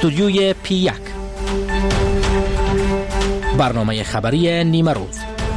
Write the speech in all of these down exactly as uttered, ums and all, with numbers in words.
استودیوی پی یک، برنامه خبری نیمه روز.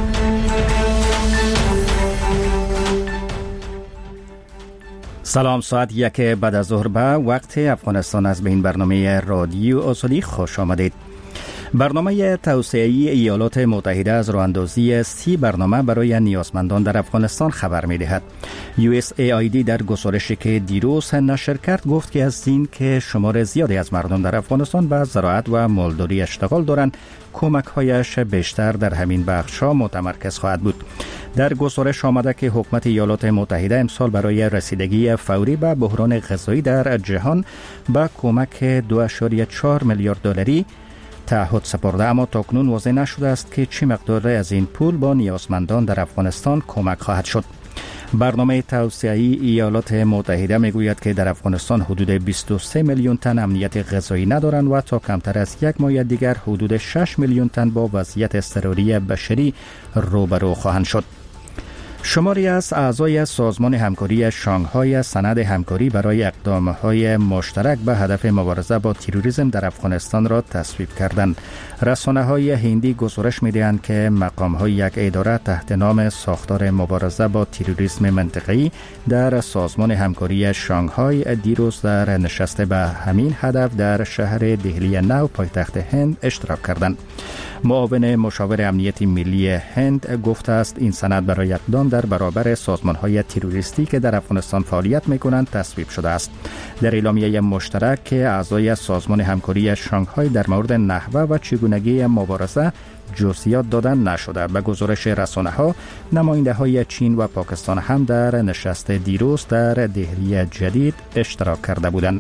سلام، ساعت یک بعد از ظهر به وقت افغانستان از به این برنامه رادیو آزادی خوش آمدید. برنامه توسعه‌ای ایالات متحده از راه‌اندازی سی برنامه برای نیازمندان در افغانستان خبر می‌دهد. یو اس ای آی دی در گزارشی که دیروز نشر کرد گفت که از این که شمار زیادی از مردم در افغانستان به زراعت و مالداری اشتغال دارند، کمک‌هایش بیشتر در همین بخش‌ها متمرکز خواهد بود. در گزارش آمده که حکومت ایالات متحده امسال برای رسیدگی فوری به بحران غذایی در جهان با کمک دو ممیز چهار میلیارد دلاری تعهد سپرده، اما تاکنون واضح نشده است که چه مقدار از این پول با نیازمندان در افغانستان کمک خواهد شد. برنامه توسعه‌ای ایالات متحده میگوید که در افغانستان حدود بیست و سه میلیون تن امنیت غذایی ندارند و تا کمتر از یک ماه دیگر حدود شش میلیون تن با وضعیت اضطراری بشری روبرو خواهند شد. شماری از اعضای سازمان همکاری شانگهای سند همکاری برای اقدامات مشترک به هدف مبارزه با تروریسم در افغانستان را تصویب کردند. رسانه‌های هندی گزارش می‌دهند که مقام‌های یک اداره تحت نام ساختار مبارزه با تروریسم منطقه‌ای در سازمان همکاری شانگهای دیروز در نشست به همین هدف در شهر دهلی نو پایتخت هند اشتراک کردند. معاون مشاور امنیت ملی هند گفته است این سند برای اقدام در برابر سازمان‌های تروریستی که در افغانستان فعالیت می‌کنند تصویب شده است. در اعلامیه مشترک که اعضای سازمان همکاری شانگهای در مورد نحوه و چگونگی مبارزه جزئیات دادن نشده. به گزارش رسانه‌ها، نماینده‌های چین و پاکستان هم در نشست دیروز در دهلی جدید اشتراک کرده بودند.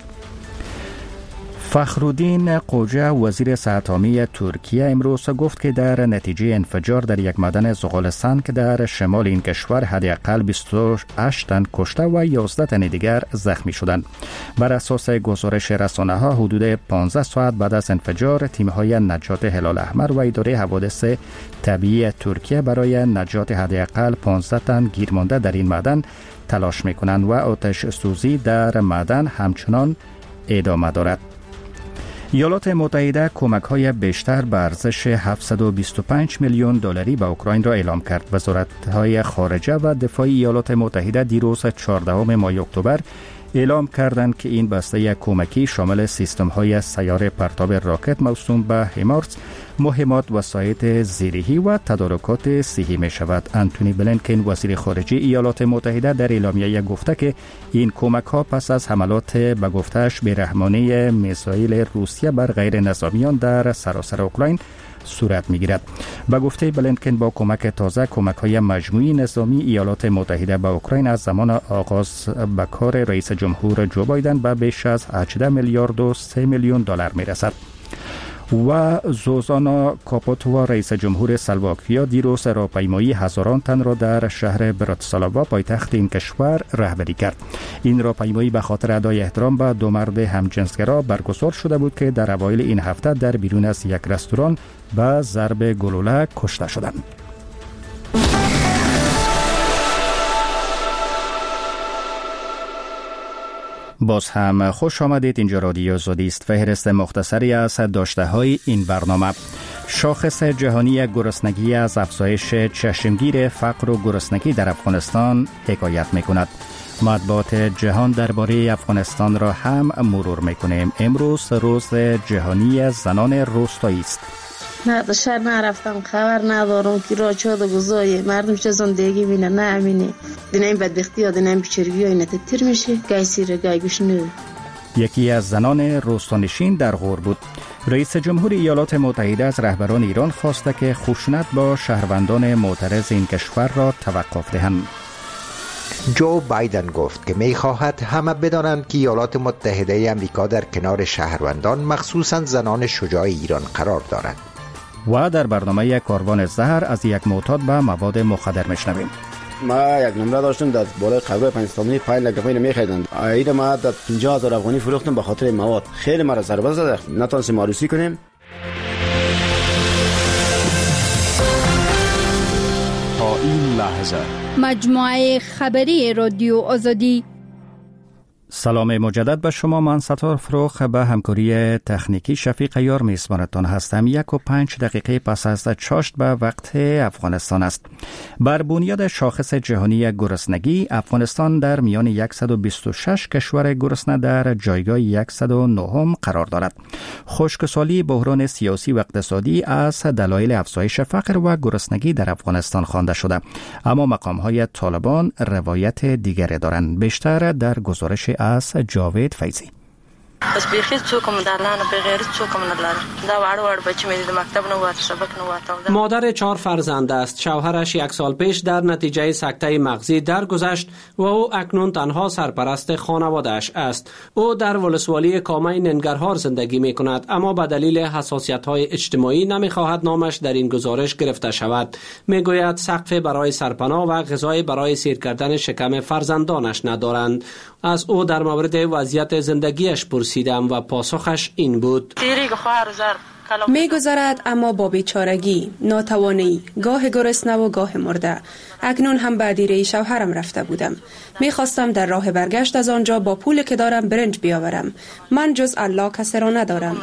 فخرالدین قوجه وزیر صحت عامه ترکیه امروز گفت که در نتیجه انفجار در یک معدن زغال‌سنگ که در شمال این کشور حداقل بیست و هشت تن کشته و یازده تن دیگر زخمی شدند. بر اساس گزارش رسانه‌ها حدود پانزده ساعت بعد از انفجار، تیم‌های نجات هلال احمر و اداره حوادث طبیعی ترکیه برای نجات حداقل پانزده تن گیرمانده در این معدن تلاش می‌کنند و آتش سوزی در معدن همچنان ادامه دارد. ایالات متحده کمک‌های بیشتر به ارزش هفتصد و بیست و پنج میلیون دلاری به اوکراین را اعلام کرد. وزارت‌های خارجه و دفاع ایالات متحده دیروز چهاردهم ماه اکتبر اعلام کردند که این بسته کمکی شامل سیستم‌های سیار پرتاب راکت موسوم به هیمارس، مهمات وسایط زیرهی و تدارکات صحی می شود. انتونی بلینکن وزیر خارجه ایالات متحده در اعلامیه گفته که این کمک ها پس از حملات به گفته‌اش بی‌رحمانه میزایل روسیه بر غیر نظامیان در سراسر اوکراین صورت می گیرد. به گفته بلینکن با کمک تازه، کمک های مجموعی نظامی ایالات متحده به اوکراین از زمان آغاز به کار رئیس جمهور جو بایدن به بیش از هجده میلیارد و سه میلیون دلار می رسد. و زوزانا کاپوتوا رئیس جمهور سلواکیا دیروز راهپیمایی هزاران تن را در شهر براتسلاوا پایتخت این کشور رهبری کرد. این راهپیمایی به خاطر ادای احترام به دو مرد همجنسگرا برگزار شده بود که در اوایل این هفته در بیرون از یک رستوران به ضرب گلوله کشته شدند. باز هم خوش آمدید. اینجا رادیو آزادی است. فهرست مختصری از داشته‌های این برنامه. شاخص جهانی گرسنگی از افزایش چشمگیر فقر و گرسنگی در افغانستان حکایت می‌کند. مطبوعات جهان درباره افغانستان را هم مرور می‌کنیم. امروز روز جهانی زنان روستایی است. نه در شهر نرفتم، خبر ندارم که را چه گذاری مردم چه زندگی بینه. نه امینه دینا این بدبختی ها، دینا این بیچارگی ها اینا تیر میشه، گای سیره گای گوشنه. یکی از زنان روستانشین در غور بود. رئیس جمهور ایالات متحده از رهبران ایران خواسته که خشونت با شهروندان معترض این کشور را توقف دهند. جو بایدن گفت که می خواهد همه بدانند که ایالات متحده آمریکا در کنار شهروندان مخصوصاً زنان شجاع ایران قرار دارد. و در برنامه کاروان زهر از یک معتاد به مواد مخدر میشنویم. ما یک نمره داشتم در بالای قبر پنجستانی پنج لگفه اینو میخریدند. ایده ما در پنجاه هزار افغانی فروختم به خاطر مواد. خیلی مرا ضربه زد، نتونستیم عروسی کنیم. تا این لحظه مجموعه خبری رادیو آزادی. سلام مجدد به شما. من ستار فروخ به همکاری تکنیکی شفیق یار میزبانتان هستم. یک و پنج دقیقه پس از چاشت به وقت افغانستان است. بر بنیاد شاخص جهانی گرسنگی، افغانستان در میان صد و بیست و شش کشور گرسنه در جایگاه صد و نه قرار دارد. خشکسالی، بحران سیاسی و اقتصادی از دلایل افزایش فقر و گرسنگی در افغانستان خوانده شده، اما مقام‌های طالبان روایت دیگری دارند. بیشتر در گزارش از جاوید فیضی. بس بیخی څوک هم درلانه به غیر څوک هم نه لري. دا واړ واړ بچی مې د مکتب نه وات سبق نه وات. مادر چهار فرزند است. شوهرش یک سال پیش در نتیجه سکته مغزی درگذشت و او اکنون تنها سرپرست خانواده‌اش است. او در ولسوالی کامه ننگرهار زندگی می کند، اما به دلیل حساسیت‌های اجتماعی نمی‌خواهد نامش در این گزارش گرفته شود. میگوید سقف برای سرپناه و غذای برای سیر کردن شکم فرزندانش ندارند. از او در مورد وضعیت زندگیش پرسیدم و پاسخش این بود: می گذرد اما با بیچارگی، ناتوانی، گاه گرسنه و گاه مرده. اکنون هم به دیره شوهرم رفته بودم. می خواستم در راه برگشت از آنجا با پول که دارم برنج بیاورم. من جز الله کسی را ندارم.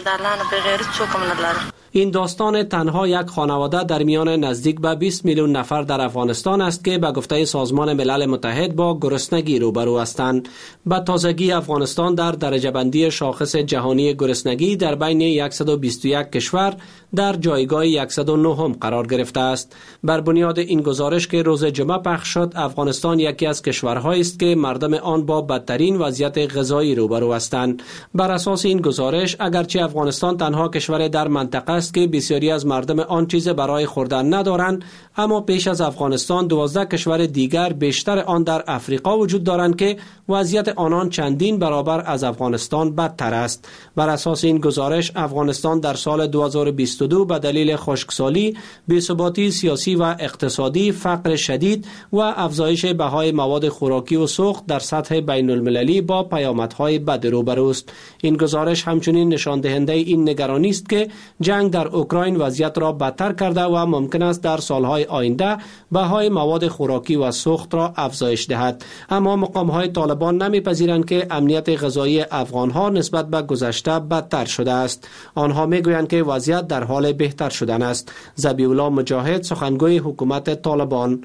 این داستان تنها یک خانواده در میان نزدیک به بیست میلیون نفر در افغانستان است که به گفته سازمان ملل متحد با گرسنگی روبرو هستند. به تازگی افغانستان در درجه بندی شاخص جهانی گرسنگی در بین صد و بیست و یک کشور در جایگاه صد و نه قرار گرفته است. بر بنیاد این گزارش که روز جمعه پخش شد، افغانستان یکی از کشورهایی است که مردم آن با بدترین وضعیت غذایی روبرو هستند. بر اساس این گزارش، اگرچه افغانستان تنها کشور در منطقه است که بسیاری از مردم آن چیز برای خوردن ندارند، اما پیش از افغانستان دوازده کشور دیگر، بیشتر آن در افریقا وجود دارند که وضعیت آنان چندین برابر از افغانستان بدتر است. بر اساس این گزارش، افغانستان در سال دو هزار و بیست و دو به دلیل خشکسالی، بی‌ثباتی سیاسی و اقتصادی، فقر شدید و افزایش بهای مواد خوراکی و سوخت در سطح بین المللی با پیامدهای بد روبروست. این گزارش همچنین نشان دهنده این نگرانی است که جنگ در اوکراین وضعیت را بدتر کرده و ممکن است در سالهای آینده بهای مواد خوراکی و سوخت را افزایش دهد. اما مقام‌های طالبان نمی‌پذیرند که امنیت غذایی افغان‌ها نسبت به گذشته بدتر شده است. آنها می‌گویند که وضعیت در حال بهتر شدن است. ذبیح‌الله مجاهد، سخنگوی حکومت طالبان: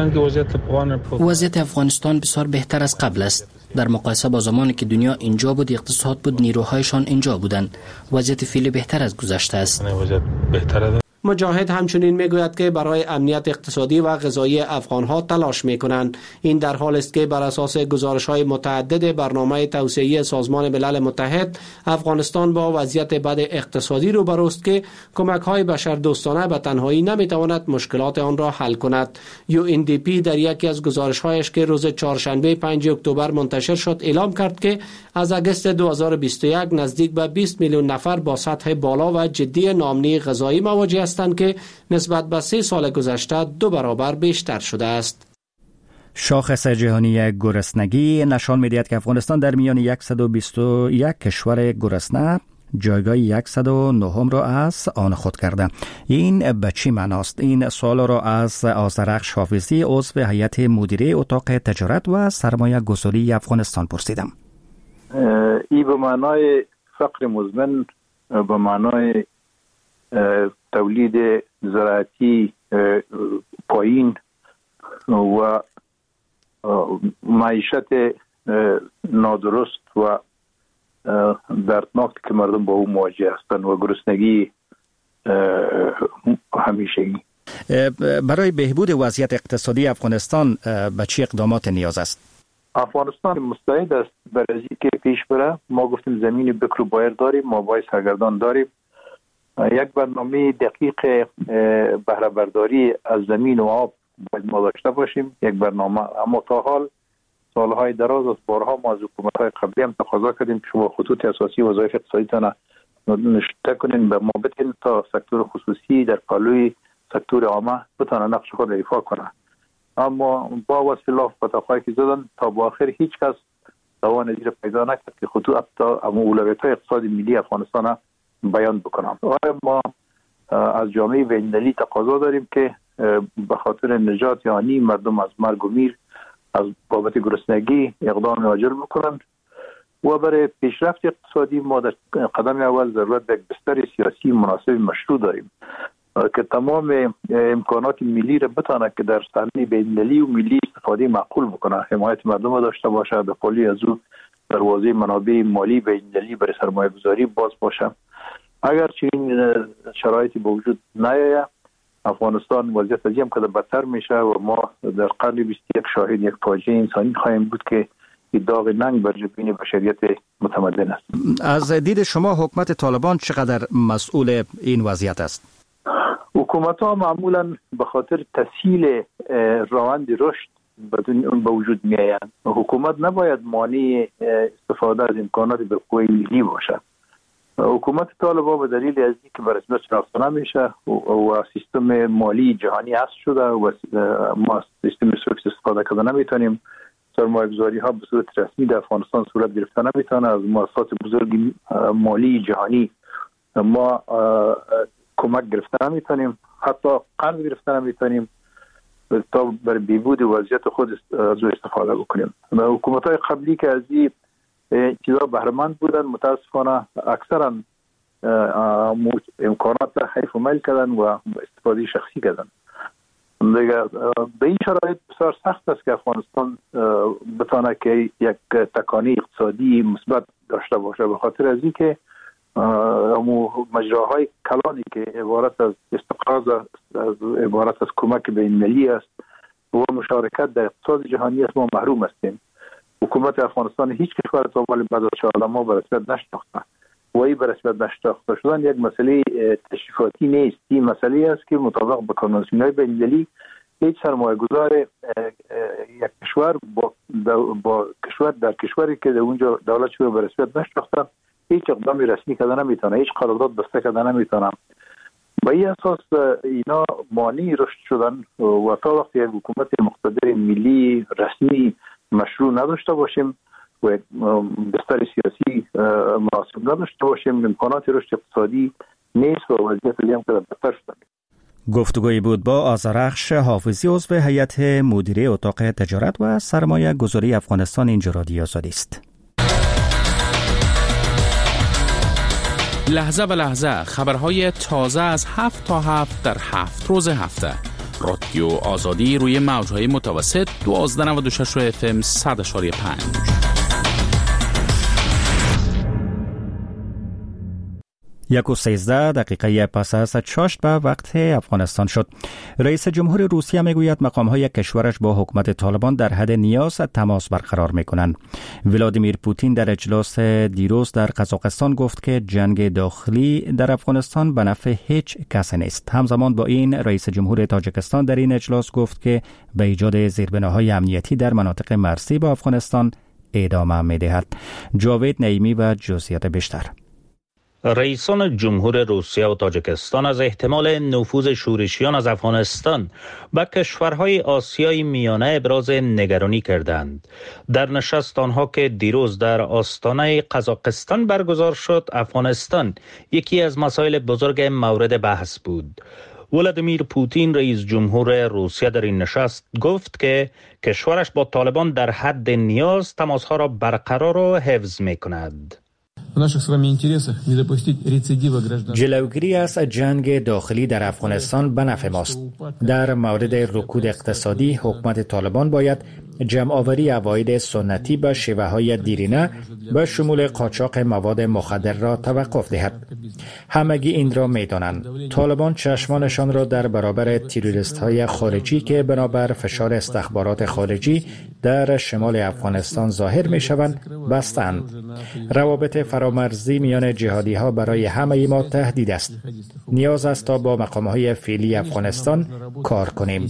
وضعیت افغانستان بسیار بهتر از قبل است. در مقایسه با زمانی که دنیا اینجا بود، اقتصاد بود، نیروهایشان اینجا بودند. وضعیت فعلی بهتر از گذشته است. مجاهد همچنین میگوید که برای امنیت اقتصادی و غذایی افغانها تلاش میکنند. این در حال است که بر اساس گزارش‌های متعدد برنامه توسعه‌ای سازمان ملل متحد، افغانستان با وضعیت بد اقتصادی روبروست که کمک‌های بشردوستانه به تنهایی نمیتواند مشکلات آن را حل کند. یو ان دی پی در یکی از گزارش‌هایش که روز چهارشنبه پنجم اکتبر منتشر شد اعلام کرد که از اگست دو هزار و بیست و یک نزدیک به بیست میلیون نفر با سطح بالا و جدی ناامنی غذایی مواجه هستند که نسبت به سه سال گذشته دو برابر بیشتر شده است. شاخص جهانی گرسنگی نشان می‌دهد که افغانستان در میان صد و بیست و یک کشور گرسنه جایگاه صد و نه را از آن خود کرده. این به چی معناست؟ این سوال را از آذرخش حافظی، عضو هیئت مدیره اتاق تجارت و سرمایه گذاری افغانستان پرسیدم. این به معنای فقر مزمن، به معنای تولید زراعتی پایین و معیشت نادرست و دردناک که مردم با او مواجه هستند و گرسنگی همیشگی. برای بهبود وضعیت اقتصادی افغانستان به چه اقدامات نیاز است؟ افغانستان مستعد است برای که پیش بره. ما گفتیم زمین بکر و بایر داریم، ما باید سرگردان داریم. یک برنامه دقیق بهره برداری از زمین و آب باید ما داشته باشیم، یک برنامه. اما تا حال سالهای دراز از بارها ما از حکومت‌های قبلی هم تقاضا کردیم که شما خطوط اساسی وظایف اقتصادیتان نشته کنین، به ما بدین تا سکتور خصوصی در پالوی سکتور عامه بتونه نقش خود ایفا کنه. اما با وصف الله فتاقایی که زدن تا با آخر هیچ کس توان زیر پیدا نکرد که خطوط تا اولویت‌های اقتصادی ملی افغانستان بیان بکنم. آیا ما از جامعه بین‌المللی تقاضا داریم که به خاطر نجات یعنی مردم از مرگ و میر از بابت گرسنگی اقدام عاجل بکنند و برای پیشرفت اقتصادی ما در قدم اول ضرورت به بستر سیاسی مناسب مشروع داریم که تمام امکانات ملی را بتونه که در صحنه بین‌المللی و ملی استفاده معقول بکنه، حمایت مردم را داشته باشه، به قولی از او دروازه منابع مالی بین‌المللی برای سرمایه‌گذاری باز باشه. اگر چنین شرایطی به وجود نیاید، افغانستان وضعیت از این قدر بدتر میشه و ما در قرن بیست و یک شاهد یک فاجعه انسانی خواهیم بود که داغ ننگ بر جبین بشریت متمدن است. از دید شما حکومت طالبان چقدر مسئول این وضعیت است؟ حکومت ها معمولا به خاطر تسهیل روند رشد به وجود می آیند. حکومت نباید مانع استفاده از امکانات بالقوه ملی باشد. حکومت طالبان به دلیل از اینکه به رسمیت شناخته نمیشه و سیستم مالی جهانی اصل شده و ما سیستم سوکس استفاده کرده نمیتونیم، سرمایه‌گذاری ها به صورت رسمی در افغانستان صورت گرفته نمیتونه، از مؤسسات بزرگ مالی جهانی ما کمک گرفته نمیتونیم، حتی قرض گرفته نمیتونیم تا بر بیهود وضعیت خود از او استفاده بکنیم. حکومت های قبلی که از این چیزا بهره‌مند بودن متاسفانه اکثرا امکانات حیف و میل کردن و استفاده شخصی کردن. دیگه به این شرایط بسیار سخت است که افغانستان بتونه که یک تکانی اقتصادی مثبت داشته باشه، به خاطر از این که مجراهای کلانی که عبارت از استقراض از عبارت از کمک بین‌المللی است و مشارکت در اقتصاد جهانی است، ما محروم هستیم. حکومت افغانستان هیچ کشور تا ولی بعد از چهارده ماه به رسمیت نشناخته و این به رسمیت نشناخته شدن یک مسئله تشریفاتی نیست، این مسئله است که مطابق با کنوانسیون‌های بین‌المللی هیچ سرمایه‌گذار یک کشور با, با کشور در کشوری که در اونجا دولت شده به رسمیت نشناخته هیچ اقدامی رسمی کردن نمیتونه، هیچ قرارداد بسته کردن نمیتونه. با این اساس اینا مانع رشد شدن و تا وقتی یک حکومت مقتدر ملی رسمی مشروع نداشته باشیم و بستر سیاسی مناسب نداشته باشیم، امکانات رشد اقتصادی نیست و وضعیت هم که بدتر شده. گفتگویی بود با آذرخش حافظی، عضو هیئت مدیره اتاق تجارت و سرمایه گذاری افغانستان. اینجا رادیو آزادی است. لحظه به لحظه خبرهای تازه از هفت تا هفت در هفت روز هفته. رادیو آزادی روی موجهای متوسط دوازده نود و شش اف ام صد اشاری پنج. یک و سیزده دقیقه پس از چاشت به وقت افغانستان شد. رئیس جمهور روسیه میگوید مقام‌های کشورش با حکومت طالبان در حد نیاز تماس برقرار میکنند. ولادیمیر پوتین در اجلاس دیروز در قزاقستان گفت که جنگ داخلی در افغانستان به نفع هیچ کس نیست. همزمان با این رئیس جمهور تاجیکستان در این اجلاس گفت که به ایجاد زیربناهای امنیتی در مناطق مرزی با افغانستان ادامه میدهد. جاوید نعیمی و جزئیات بیشتر. رئیسان جمهور روسیه و تاجیکستان از احتمال نفوذ شورشیان از افغانستان به کشورهای آسیای میانه ابراز نگرانی کردند. در نشست آنها که دیروز در آستانه قزاقستان برگزار شد، افغانستان یکی از مسائل بزرگ مورد بحث بود. ولادیمیر پوتین رئیس جمهور روسیه در این نشست گفت که کشورش با طالبان در حد نیاز تماسها را برقرار و حفظ می کند. جلوگیری از جنگ داخلی در افغانستان به نفع ماست. در مورد رکود اقتصادی، حکومت طالبان باید جمع‌آوری عواید سنتی به شیوه‌های دیرینه به شمول قاچاق مواد مخدر را توقف دهد. همگی این را می‌دانند. طالبان چشمانشان را در برابر تروریست‌های خارجی که بنابر فشار استخبارات خارجی در شمال افغانستان ظاهر می‌شوند بستند. روابط فرامرزی میان جهادی‌ها برای همه ما تهدید است. نیاز است تا با مقام‌های فعلی افغانستان کار کنیم.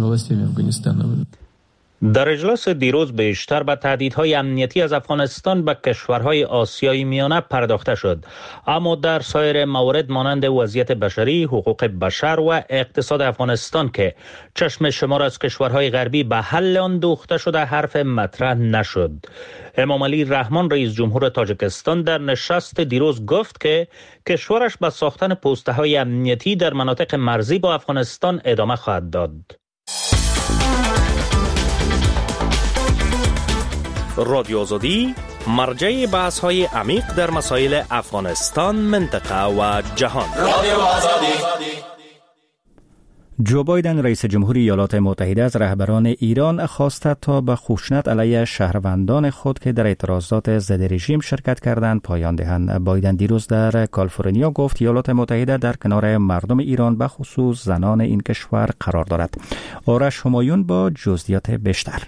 در اجلاس دیروز بیشتر به تهدیدهای امنیتی از افغانستان به کشورهای آسیای میانه پرداخته شد، اما در سایر موارد مانند وضعیت بشری، حقوق بشر و اقتصاد افغانستان که چشم شمار از کشورهای غربی به حل آن دوخته شده حرف مطرح نشد. امام علی رحمان رئیس جمهور تاجیکستان در نشست دیروز گفت که کشورش به ساختن پست‌های امنیتی در مناطق مرزی با افغانستان ادامه خواهد داد. رادیو آزادی مرجع بحث های عمیق در مسائل افغانستان، منطقه و جهان. رادیو آزادی. جو بایدن رئیس جمهوری ایالات متحده از رهبران ایران خواسته تا به خشونت علیه شهروندان خود که در اعتراضات ضد رژیم شرکت کردند پایان دهند. بایدن دیروز در کالیفرنیا گفت ایالات متحده در کنار مردم ایران به خصوص زنان این کشور قرار دارد. آرش همایون با جزئیات بیشتر.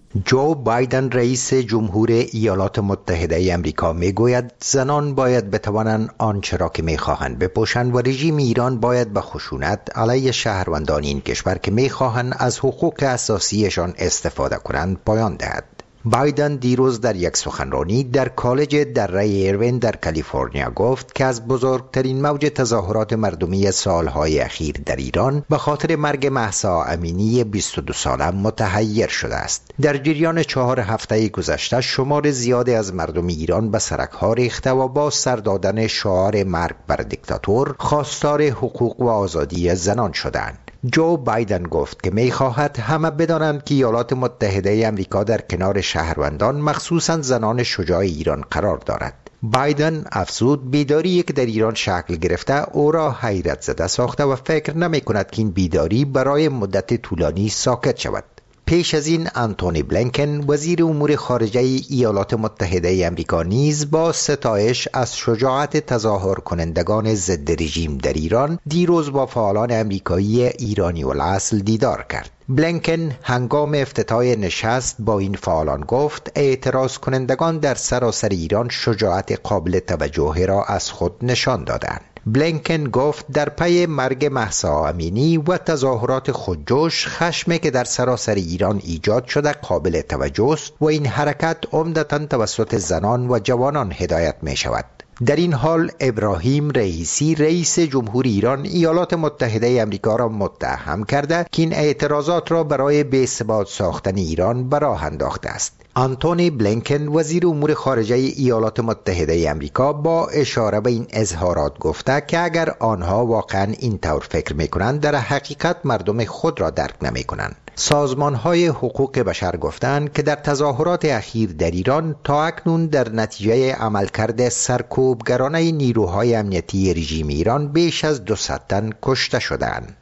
جو بایدن رئیس جمهور ایالات متحده امریکا میگوید زنان باید بتوانند آنچه را که میخواهند بپوشند و رژیم ایران باید به خشونت علیه شهروندان این کشور که میخواهند از حقوق اساسیشان استفاده کنند پایان دهد. بایدن دیروز در یک سخنرانی در کالج دره ایروین در کالیفرنیا گفت که از بزرگترین موج تظاهرات مردمی سالهای اخیر در ایران به خاطر مرگ مهسا امینی بیست و دو ساله متحیر شده است. در جریان چهار هفته گذشته شمار زیادی از مردم ایران به سرک‌ها ریخته و با سر دادن شعار مرگ بر دیکتاتور خواستار حقوق و آزادی زنان شدند. جو بایدن گفت که می‌خواهد همه بدانند که ایالات متحده امریکا در کنار شهروندان مخصوصاً زنان شجاع ایران قرار دارد. بایدن افزود بیداری که در ایران شکل گرفته او را حیرت زده ساخته و فکر نمی کند که این بیداری برای مدت طولانی ساکت شود. پیش از این آنتونی بلینکن وزیر امور خارجه ایالات متحده امریکا نیز با ستایش از شجاعت تظاهر کنندگان ضد رژیم در ایران دیروز با فعالان امریکایی ایرانی الاصل دیدار کرد. بلینکن هنگام افتتاح نشست با این فعالان گفت اعتراض کنندگان در سراسر ایران شجاعت قابل توجهی را از خود نشان دادند. بلینکن گفت در پی مرگ مهسا امینی و تظاهرات خودجوش خشمی که در سراسر ایران ایجاد شده قابل توجه است و این حرکت عمدتاً توسط زنان و جوانان هدایت می شود. در این حال ابراهیم رئیسی رئیس جمهور ایران ایالات متحده امریکا را متهم کرده که این اعتراضات را برای بی‌ثبات ساختن ایران به راه انداخته است. آنتونی بلینکن وزیر امور خارجه ایالات متحده امریکا با اشاره به این اظهارات گفته که اگر آنها واقعا این طور فکر میکنند در حقیقت مردم خود را درک نمیکنند. سازمان‌های حقوق بشر گفتند که در تظاهرات اخیر در ایران تا اکنون در نتیجه عملکرد سرکوبگرانه نیروهای امنیتی رژیم ایران بیش از دویست تن کشته شدند.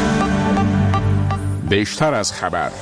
بیشتر از خبر.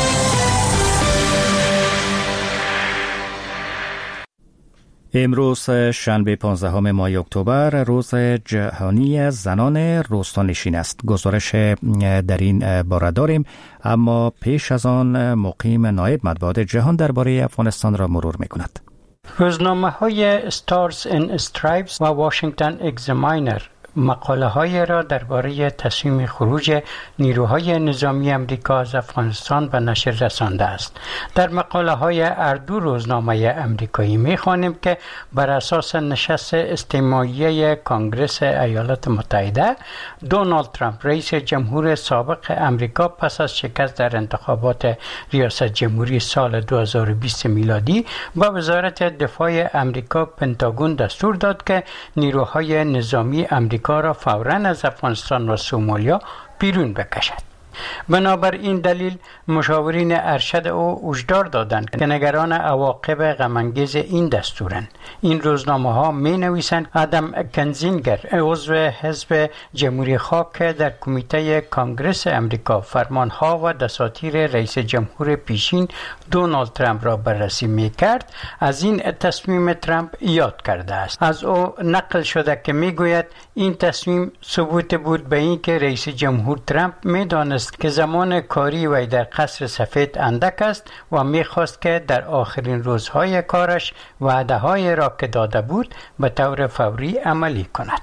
امروز شنبه پانزدهم ماه اکتبر روز جهانی زنان روستانشین است. گزارش در این باره داریم، اما پیش از آن مقیم نایب مطبوعات جهان درباره افغانستان را مرور می‌کند. روزنامه های ستارز ان استرایپس و واشنگتن اگزاماینر مقاله های را درباره تصمیم خروج نیروهای نظامی امریکا از افغانستان به نشر رسانده است. در مقاله های هر دو روزنامه امریکایی می‌خوانیم که بر اساس نشست استماعیه کانگرس ایالات متحده، دونالد ترامپ رئیس جمهور سابق امریکا پس از شکست در انتخابات ریاست جمهوری سال دو هزار و بیست میلادی با وزارت دفاع امریکا پنتاگون دستور داد که نیروهای نظامی امریکا را فوراً از افغانستان و سومالیا بیرون بکشد. بنابر این دلیل مشاورین ارشد او هشدار دادند که نگران عواقب غم‌انگیز این دستورند. این روزنامه ها می نویسند آدم کنزینگر عضو حزب جمهوری خواه که در کمیته کانگرس امریکا فرمانها و دساتیر رئیس جمهور پیشین دونالد ترامپ را بررسی می کرد از این تصمیم ترامپ یاد کرده است. از او نقل شده که می گوید این تصمیم ثبوت بود به این که رئیس جمهور ترامپ می دانست که زمان کاری وی در قصر سفید اندک است و می‌خواست که در آخرین روزهای کارش وعده‌های را که داده بود به طور فوری عملی کند.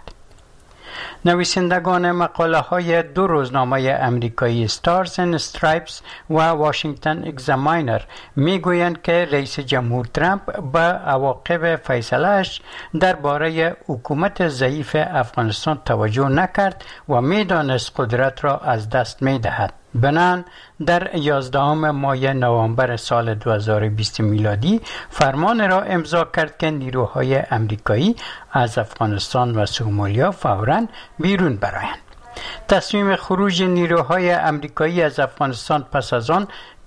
نویسندگان مقاله های دو روزنامه امریکایی ستارز ان استرایپس و واشنگتن اگزاماینر میگویند که رئیس جمهور ترامپ به عواقب فیصله‌اش درباره حکومت ضعیف افغانستان توجه نکرد و میدانست قدرت را از دست میدهد. بنان در یازدهم ماه نوامبر سال دو هزار و بیست میلادی فرمان را امضا کرد که نیروهای امریکایی از افغانستان و سومالیا فوراً بیرون برآیند. تصمیم خروج نیروهای امریکایی از افغانستان پس از آن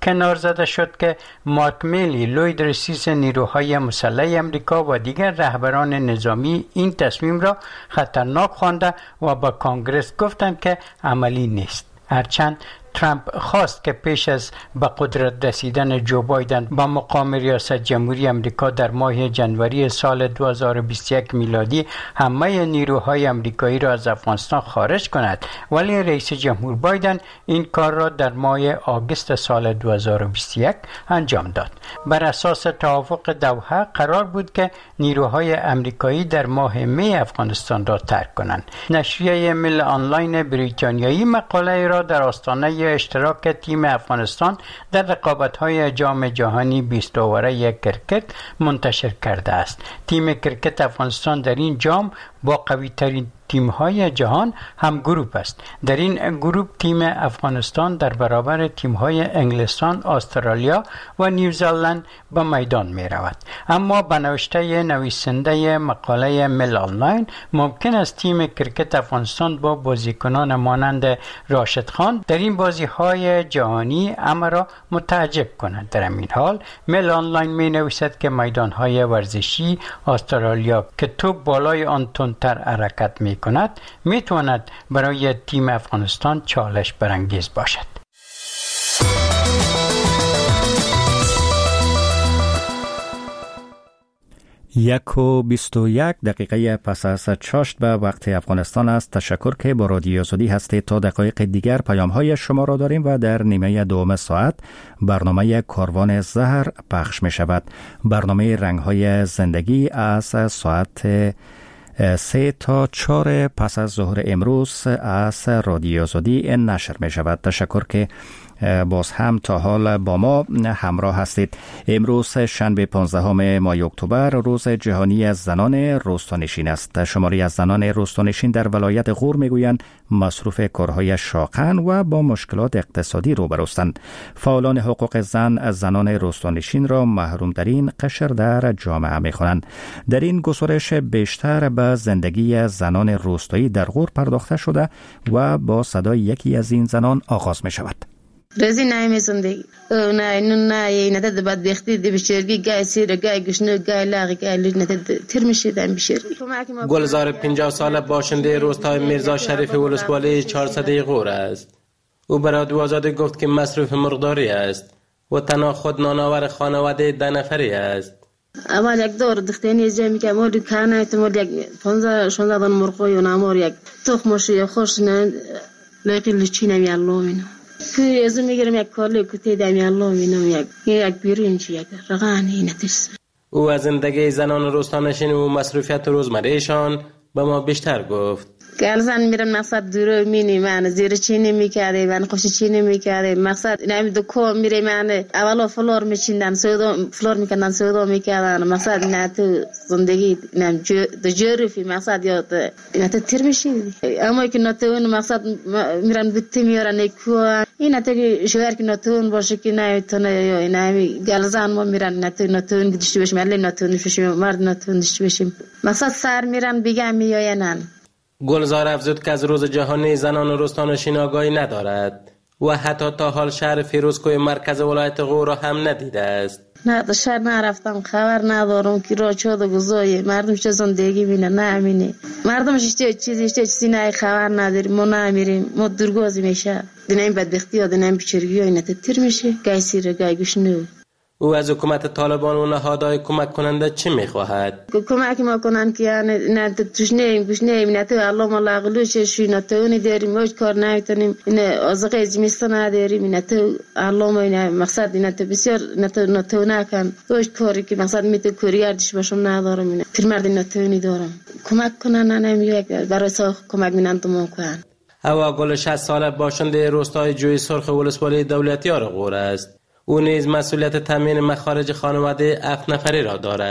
کنار زده شد که مارک میلی لوید رئیس نیروهای مسلح امریکا و دیگر رهبران نظامی این تصمیم را خطرناک خوانده و با کانگرس گفتند که عملی نیست. هرچند ترامپ خواست که پیش از به قدرت رسیدن جو بایدن با مقام ریاست جمهوری امریکا در ماه جنوری سال دو هزار و بیست و یک میلادی همه نیروهای امریکایی را از افغانستان خارج کند، ولی رئیس جمهور بایدن این کار را در ماه آگوست سال دو هزار و بیست و یک انجام داد. بر اساس توافق دوحه قرار بود که نیروهای امریکایی در ماه می افغانستان را ترک کنند. نشریه میل آنلاین بریتانیایی مقاله را در آستانه اشتراک تیم افغانستان در رقابت‌های جام جهانی بیست اووره کرکت منتشر کرده است. تیم کرکت افغانستان در این جام با قوی‌ترین تیم‌های جهان هم گروپ است. در این گروپ تیم افغانستان در برابر تیم‌های انگلستان، استرالیا و نیوزلند به میدان می‌رود. اما به نوشته نویسنده مقاله میل آنلاین ممکن است تیم کرکت افغانستان با بازیکنان مانند راشد خان در این بازی‌های جهانی امر را متعجب کند. در این حال میل آنلاین می‌نویسد که میدان‌های ورزشی استرالیا که توپ بالای آن تندتر حرکت می‌کند می‌تواند برای تیم افغانستان چالش برانگیز باشد. یک و بیست و یک دقیقه پس از چاشت به وقت افغانستان است. تشکر که با رادیو آزادی هستید. تا دقایق دیگر پیام های شما را داریم و در نیمه دوم ساعت برنامه کاروان زهر پخش می شود. برنامه رنگ های زندگی از ساعت سه تا چهار پس از ظهر امروز از رادیو آزادی نشر می شود. تشکر که باز هم تا حال با ما همراه هستید. امروز شنبه پانزدهم ماه اکتبر روز جهانی از زنان روستانشین است. شماری از زنان روستانشین در ولایت غور میگویند مصروف کارهای شاقن و با مشکلات اقتصادی روبروستند. فعالان حقوق زن از زنان روستانشین را محروم‌ترین قشر در جامعه می‌خوانند. در این گزارش بیشتر به زندگی زنان روستایی در غور پرداخته شده و با صدای یکی از این زنان آغاز می‌شود. رزی نایمی زندگی نه اینو نه اینه ده بدبختی دی بشرگی گای سیر گای گشنه گای لاغی گای لینه ده ترمشی دم بشرگی. گلزار پنجاه ساله باشنده روستای میرزا شریف ولسوالی چهارصد غور است. او برای رادیو آزادی گفت که مصروف مرغداری است و تنها خود نانآور خانواده ده نفری است. اول یک دور دختینی جمعی که مولی کانه تمول یک پانزده شانزده دان مرغی و نامور یک تخمشی خوش نه لقی لچینه میالومینه. که از میگیرم یک کالی کتی دمی الله مینم یک یک بیرونچ یک رقانی نتیس. او از زندگی زنان روستانشین و مصروفیت روزمرهشان به ما بیشتر گفت. که زن میرم مقصد دور مینی من زیر چینی میکرده من خوش چینی میکرده مقصد نمی دو کو میره من اولا فلور میچیندن سودا فلور میکردن سودا میکردن مقصد نه تو زندگی نم دو جرفی مقصد یاد نه تو تیر میشی اما که نه تو اون مقصد میرن بیتی میارن نکو این نه تو شوهر که نه تو اون باشه که نه تو نه نه گلزن ما میرن نه تو نه تو اون گذشته بشیم علی نه تو نشیم مرد نه تو گذشته بشیم مقصد سر میرن بگم میاینن. گلزار افزود که از روز جهانی زنان روستانشین آگاهی ندارد و حتی تا حال شهر فیروزکوه مرکز ولایت غور را هم ندیده است. نه تا شهر نرفتم خبر ندارم که را چه و گذایه مردم چه زندگی بینه نه امینه مردم چیزی چیزی چیزی نه خبر نداریم ما نمیریم ما درگازی میشه دنیم بدبختی ها دنیم بیچارگی ها اینا تیر میشه گای سیر گای گوشنه. او از حکومت طالبان و نهادهای کمک کننده چی میخواهد؟ کمک ما کنند که نه توش نیم گوش نیم نه تو الله ما لاغلوش شوی نه تو نداریم هیچ کار نمیتونیم نه ازقه زمستان نداریم نه تو الله ما نه مقصد نه تو بسیار نه تو نه تو نکن هیچ کاری که مقصد میتو کوریاردش باشم ندارم نه پیرمرد نه تو ندارم کمک کنن نه نمیگه برای ساخت کمک مینن تو ممکن. هوا گل شصت ساله باشنده روستای جوی سرخ ولسوالی دولتیار غور است. او نیز مسئولیت تامین مخارج خانواده هفت نفری را دارد.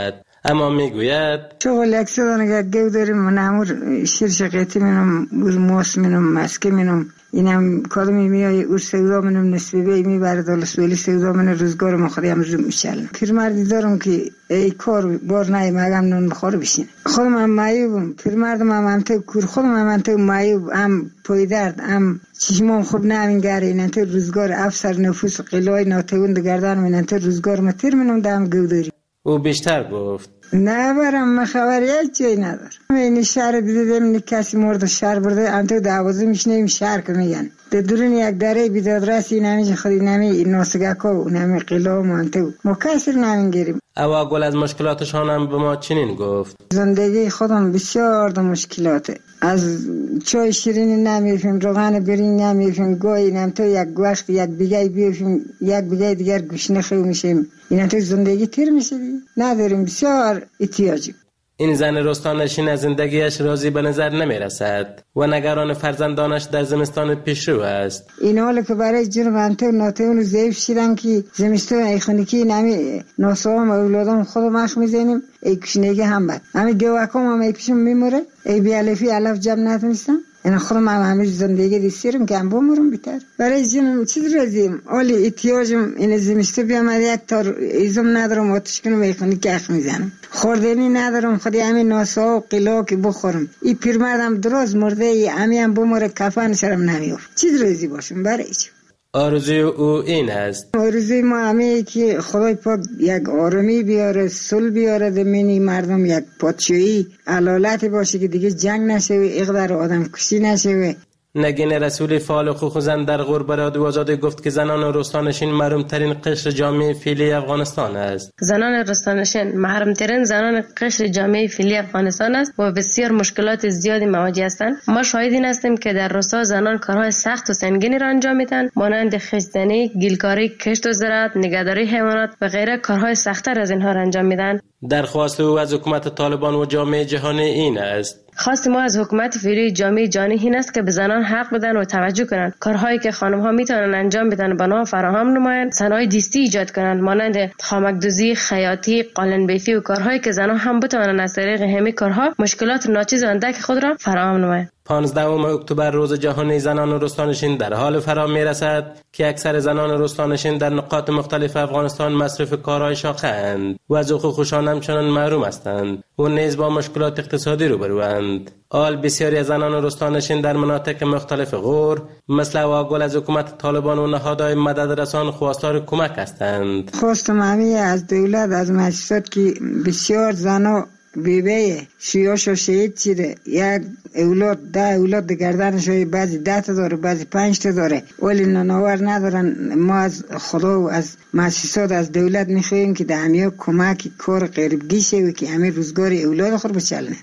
اما میگوید شغل یک سدانگه گو داریم و نمور شیر شقیتی منم بور موس منم مسکه منم اینم کادمی میای اور سودا منم نسبی بی میبرد دلس ولی سودا من روزگار ما خودم روز میشل پیرمردی دارم که ای کار بار نه مگم نون بخور بشین خودم هم مایوبم پیرمردم هم انت کور خودم هم انت مایوب هم پای درد هم چشمام خوب نمیگره این انت روزگار افسر نفوس قلای ناتوند گردن من انت روزگار متر منم دام گوداری. او بیشتر گفت نه برم من خبر یک جایی ندارم. این شهر بیدیدم کسی مرد شهر برده انتو دوازه میشنیم شهر که میگن در درون یک دره بیداد رسی نمیشه خودی نمی ناسگاکا و نمی قلام و انتو ما کسر نمیگیریم. اوا گل از مشکلاتشان هم به ما چنین گفت زندگی خودم بسیار در مشکلاته از چای شیرینی نمیفیم روغن برین نمیفیم گوی نمتو یک وقت یک بیگه بیفیم یک بیگه دیگر گوشنه خیلی میشیم این تو زندگی تیر میشه نداریم بسیار احتیاجی. این زن رستانشین از زندگیش راضی به نظر نمی رسد و نگران فرزندانش در زمستان پیشرو است. این حالا که برای جنب انتو ناتون و ضعیف شدن که زمستان ایخونیکی نمی ناسوام و اولادام خود مخ میزنیم ای کشنگی هم بد امی گوکام هم ای پیشم میموره ای بیالفی علف جب نتونستم این خودم هم همیشه زندگی دیستیرم که هم بمورم بیتر برای جنم چیز رازیم اولی احتیاجم این زمسته بیامد یک تار ایزم ندارم آتش کنم ایخونی که اخ میزنم خوردنی ندارم خودی همین ناسا و قلا که بخورم این پیرمردم دراز مرده ای همی هم بموره کفن سرم نمیافت چیز رازی باشم برای چی آرزوی او این است آرزوی ما همه که خدای پاک یک آرامی بیاره صلح بیاره دمینی مردم یک پادشاهی علالت باشه که دیگه جنگ نشه و اقدر آدم کشی نشه. نگین رسولی فعال حقوق زن در غرب رادیو آزادی گفت که زنان رستانشین محروم ترین قشر جامعه فعلی افغانستان است. زنان رستانشین محروم ترین زنان قشر جامعه فعلی افغانستان است و بسیار مشکلات زیادی مواجه هستند. ما شاهدین هستیم که در رسا زنان کارهای سخت و سنگینی را انجام میدن مانند خشتزنی، گیلکاری، کشت و زراعت، نگهداری حیوانات و غیره کارهای سخت‌تر از اینها را انجام میدن. درخواست او از حکومت طالبان و جامعه جهانی این است. خواست ما از حکومت فعلی جامعه جهانی این است که به زنان حق بدن و توجه کنند. کارهایی که خانم‌ها میتونن انجام بدن بنا فراهم نمایند، صنایع دستی ایجاد کنند مانند خامک‌دوزی، خیاطی، قالن‌بیفی و کارهایی که زنان هم بتوانند از طریق همین کارها مشکلات ناچیز و اندک خود را فراهم نمایند. پانزدهم اکتبر روز جهانی زنان رستانشین در حال فرا میرسد که اکثر زنان رستانشین در نقاط مختلف افغانستان مصرف کارهای شاقه اند و از حقوقشان همچنان محروم هستند و نیز با مشکلات اقتصادی روبروند. آل بسیاری از زنان رستانشین در مناطق مختلف غور مثل واگل از حکومت طالبان و نهادهای مدد رسان خواستار کمک هستند. خواستم همه از دولت از مؤسسات که بسیار زنان بیبه شیاش و شهید چیده یک اولاد ده اولاد گردنش بعضی ده تا داره بعضی پنج تا داره ولی نانآور ندارن. ما از خدا و از مؤسسات از دولت میخواهیم که در همه کمک کار غریبگی شه و که همه روزگار اولاد خود بچلنه.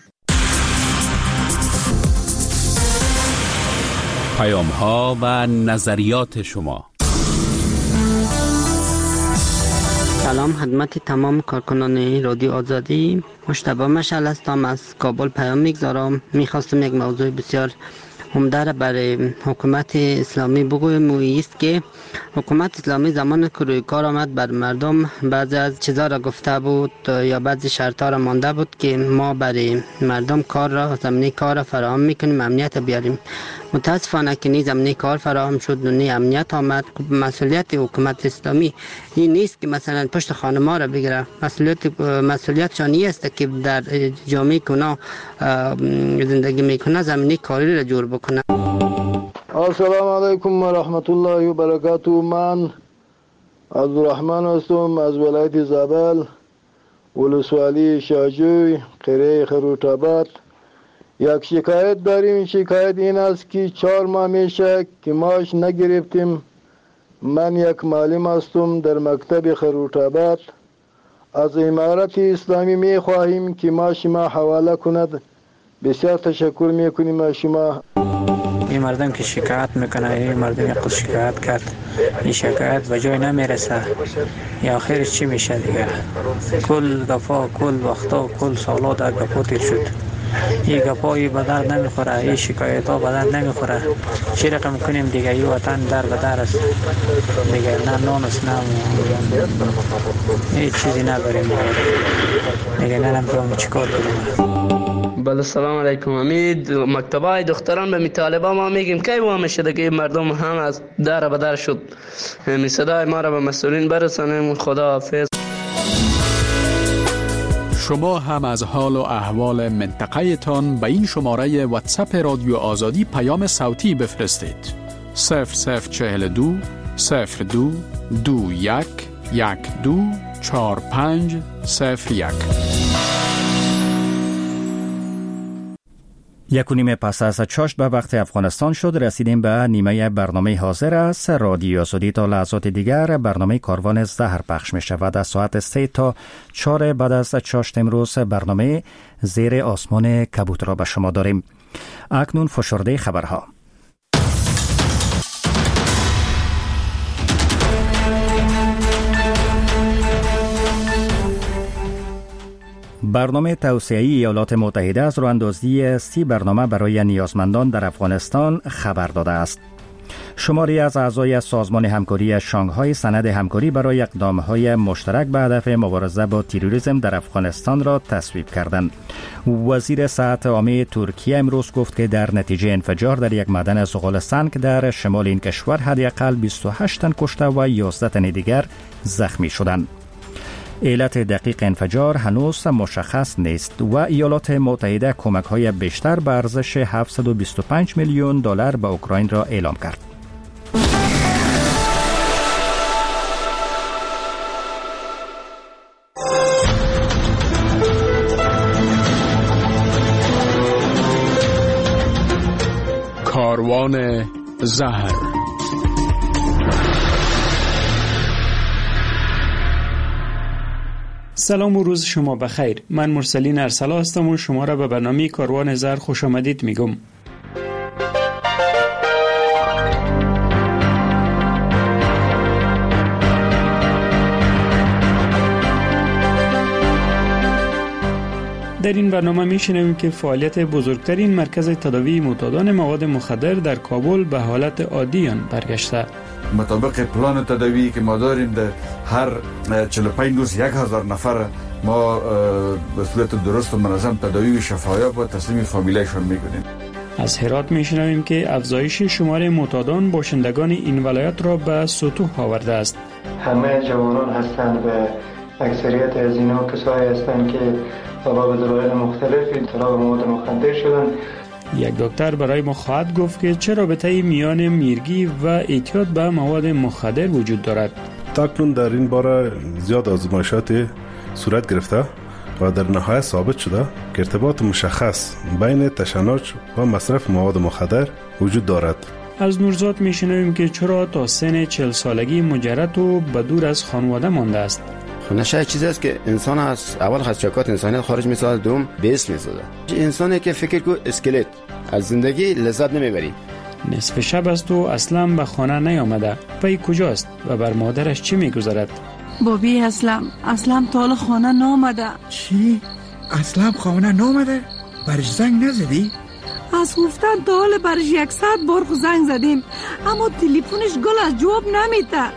پیام ها و نظریات شما. سلام خدمت تمام کارکنان رادیو آزادی. مجتبی مشعل هستم از کابل پیام میگذارم. میخواستم یک موضوع بسیار عمده را برای حکومت اسلامی بگویم و ایست که حکومت اسلامی زمان که روی کار آمد بر مردم بعضی از چیزا را گفته بود یا بعضی شرطا را مانده بود که ما برای مردم کار را زمینه کار را فراهم میکنیم امنیت بیاریم. متاسفانه که نی زمینه کار فراهم شد و نی امنیت آمد. مسئولیت حکومت اسلامی این نیست که مثلا پشت خانما را بگیره. مسئولیت مسئولیتشان این است که در جامعه کنا زندگی میکنه زمینه کاری را جور بکنه. السلام علیکم و رحمت الله و برکاته. من عبدالرحمن هستم از ولایت زابل ولسوالی شاجوی قریه خروط‌آباد. یک شکایت داریم. شکایت این است که چهار ماه میشه که ماش نگرفتیم. من یک معلم هستم در مکتب خروط‌آباد. از امارت اسلامی می خواهیم که ماش ما حواله کند. بسیار تشکر میکنیم از شما. این مردم که شکایت میکنه این مردم یک شکایت کرد این شکایت به جای نمیرسه یا آخرش چی میشه دیگه؟ کل دفعه کل وقتا کل سالا در گپا تیر شد این گپایی به درد نمیخوره، این شکایت ها به درد نمیخوره. چی رقم کنیم دیگه؟ این وطن در به در است دیگه، نه نان است نه هیچ چیزی نداریم دیگه. نرم که چیکار کنیم؟ بله سلام علیکم. امید مکتبای دختران به می طالبا ما میگیم کی وام شده که مردم هم از در به در شد. می صدای ما را به مسئولین برسانیم. خدا حافظ. شما هم از حال و احوال منطقه تان به این شماره واتساپ رادیو آزادی پیام صوتی بفرستید. صفر صفر چهل دو صفر دو دو یک یک دو چهار پنج صفر یک. یک و نیم پس از چاشت به وقت افغانستان شد. رسیدیم به نیمه برنامه حاضر است. رادیو آزادی تا لحظات دیگر برنامه کاروان زهر پخش می شود. از ساعت سه تا چهار بعد از چاشت امروز برنامه زیر آسمان کبوتر را به شما داریم. اکنون فشرده خبرها. برنامه توسعه‌ای ایالات متحده از راه‌اندازی سی برنامه برای نیازمندان در افغانستان خبر داده است. شماری از اعضای سازمان همکاری شانگهای سند همکاری برای اقدام‌های مشترک به هدف مبارزه با تروریسم در افغانستان را تصویب کردند. وزیر صحت عامه ترکیه امروز گفت که در نتیجه انفجار در یک معدن زغال سنگ در شمال این کشور حداقل بیست و هشت تن کشته و یازده تن دیگر زخمی شدند. علت دقیق انفجار هنوز مشخص نیست و ایالات متحده کمک‌های بیشتر به ارزش هفتصد و بیست و پنج میلیون دلار به اوکراین را اعلام کرد. کاروان زهر. سلام و روز شما بخیر. من مرسلین ارسلا هستم و شما را به برنامه کاروان زهر خوش آمدید میگم. در این برنامه میشنویم که فعالیت بزرگترین مرکز تداوی معتادان مواد مخدر در کابل به حالت عادی آن برگشته. مطابق پلان تداوی که ما داریم در هر چهل و پنج روز یک هزار نفر ما به صورت درست و منظم تداوی و شفایاب و تسلیم فامیلایشان میکنیم. از هرات میشنویم که افزایش شمار معتادان باشندگان این ولایت را به سطوح آورده است. همه جوانان هستند و اکثریت از اینا کسایی هستند که سبب دلایل مختلفی اطلاق مواد مخدر شدند. یک دکتر برای ما خواهد گفت که چه رابطه‌ای میان میرگی و اعتیاد به مواد مخدر وجود دارد. تاکنون در این باره زیاد آزمایشات صورت گرفته و در نهایت ثابت شده که ارتباط مشخص بین تشنج و مصرف مواد مخدر وجود دارد. از نورزاد میشنویم که چرا تا سن چهل سالگی مجرد و بدور از خانواده مانده است. نشه چیزی است که انسان از اول خدشکات انسانیت خارج می‌سازد، دوم بیس می‌سازد. انسانی که فکر کو اسکلت از زندگی لذت نمیبری. نصف شب است و اصلا به خانه نیامده. پای کجاست و بر مادرش چی میگذارد؟ بابی اسلام اسلام تا حالا خانه نامده. چی؟ اسلام خانه نامده؟ برش زنگ نزدی؟ از گفتن تا حالا برش یکصد بار زنگ زدیم اما تلفنش گل از جواب نمیده.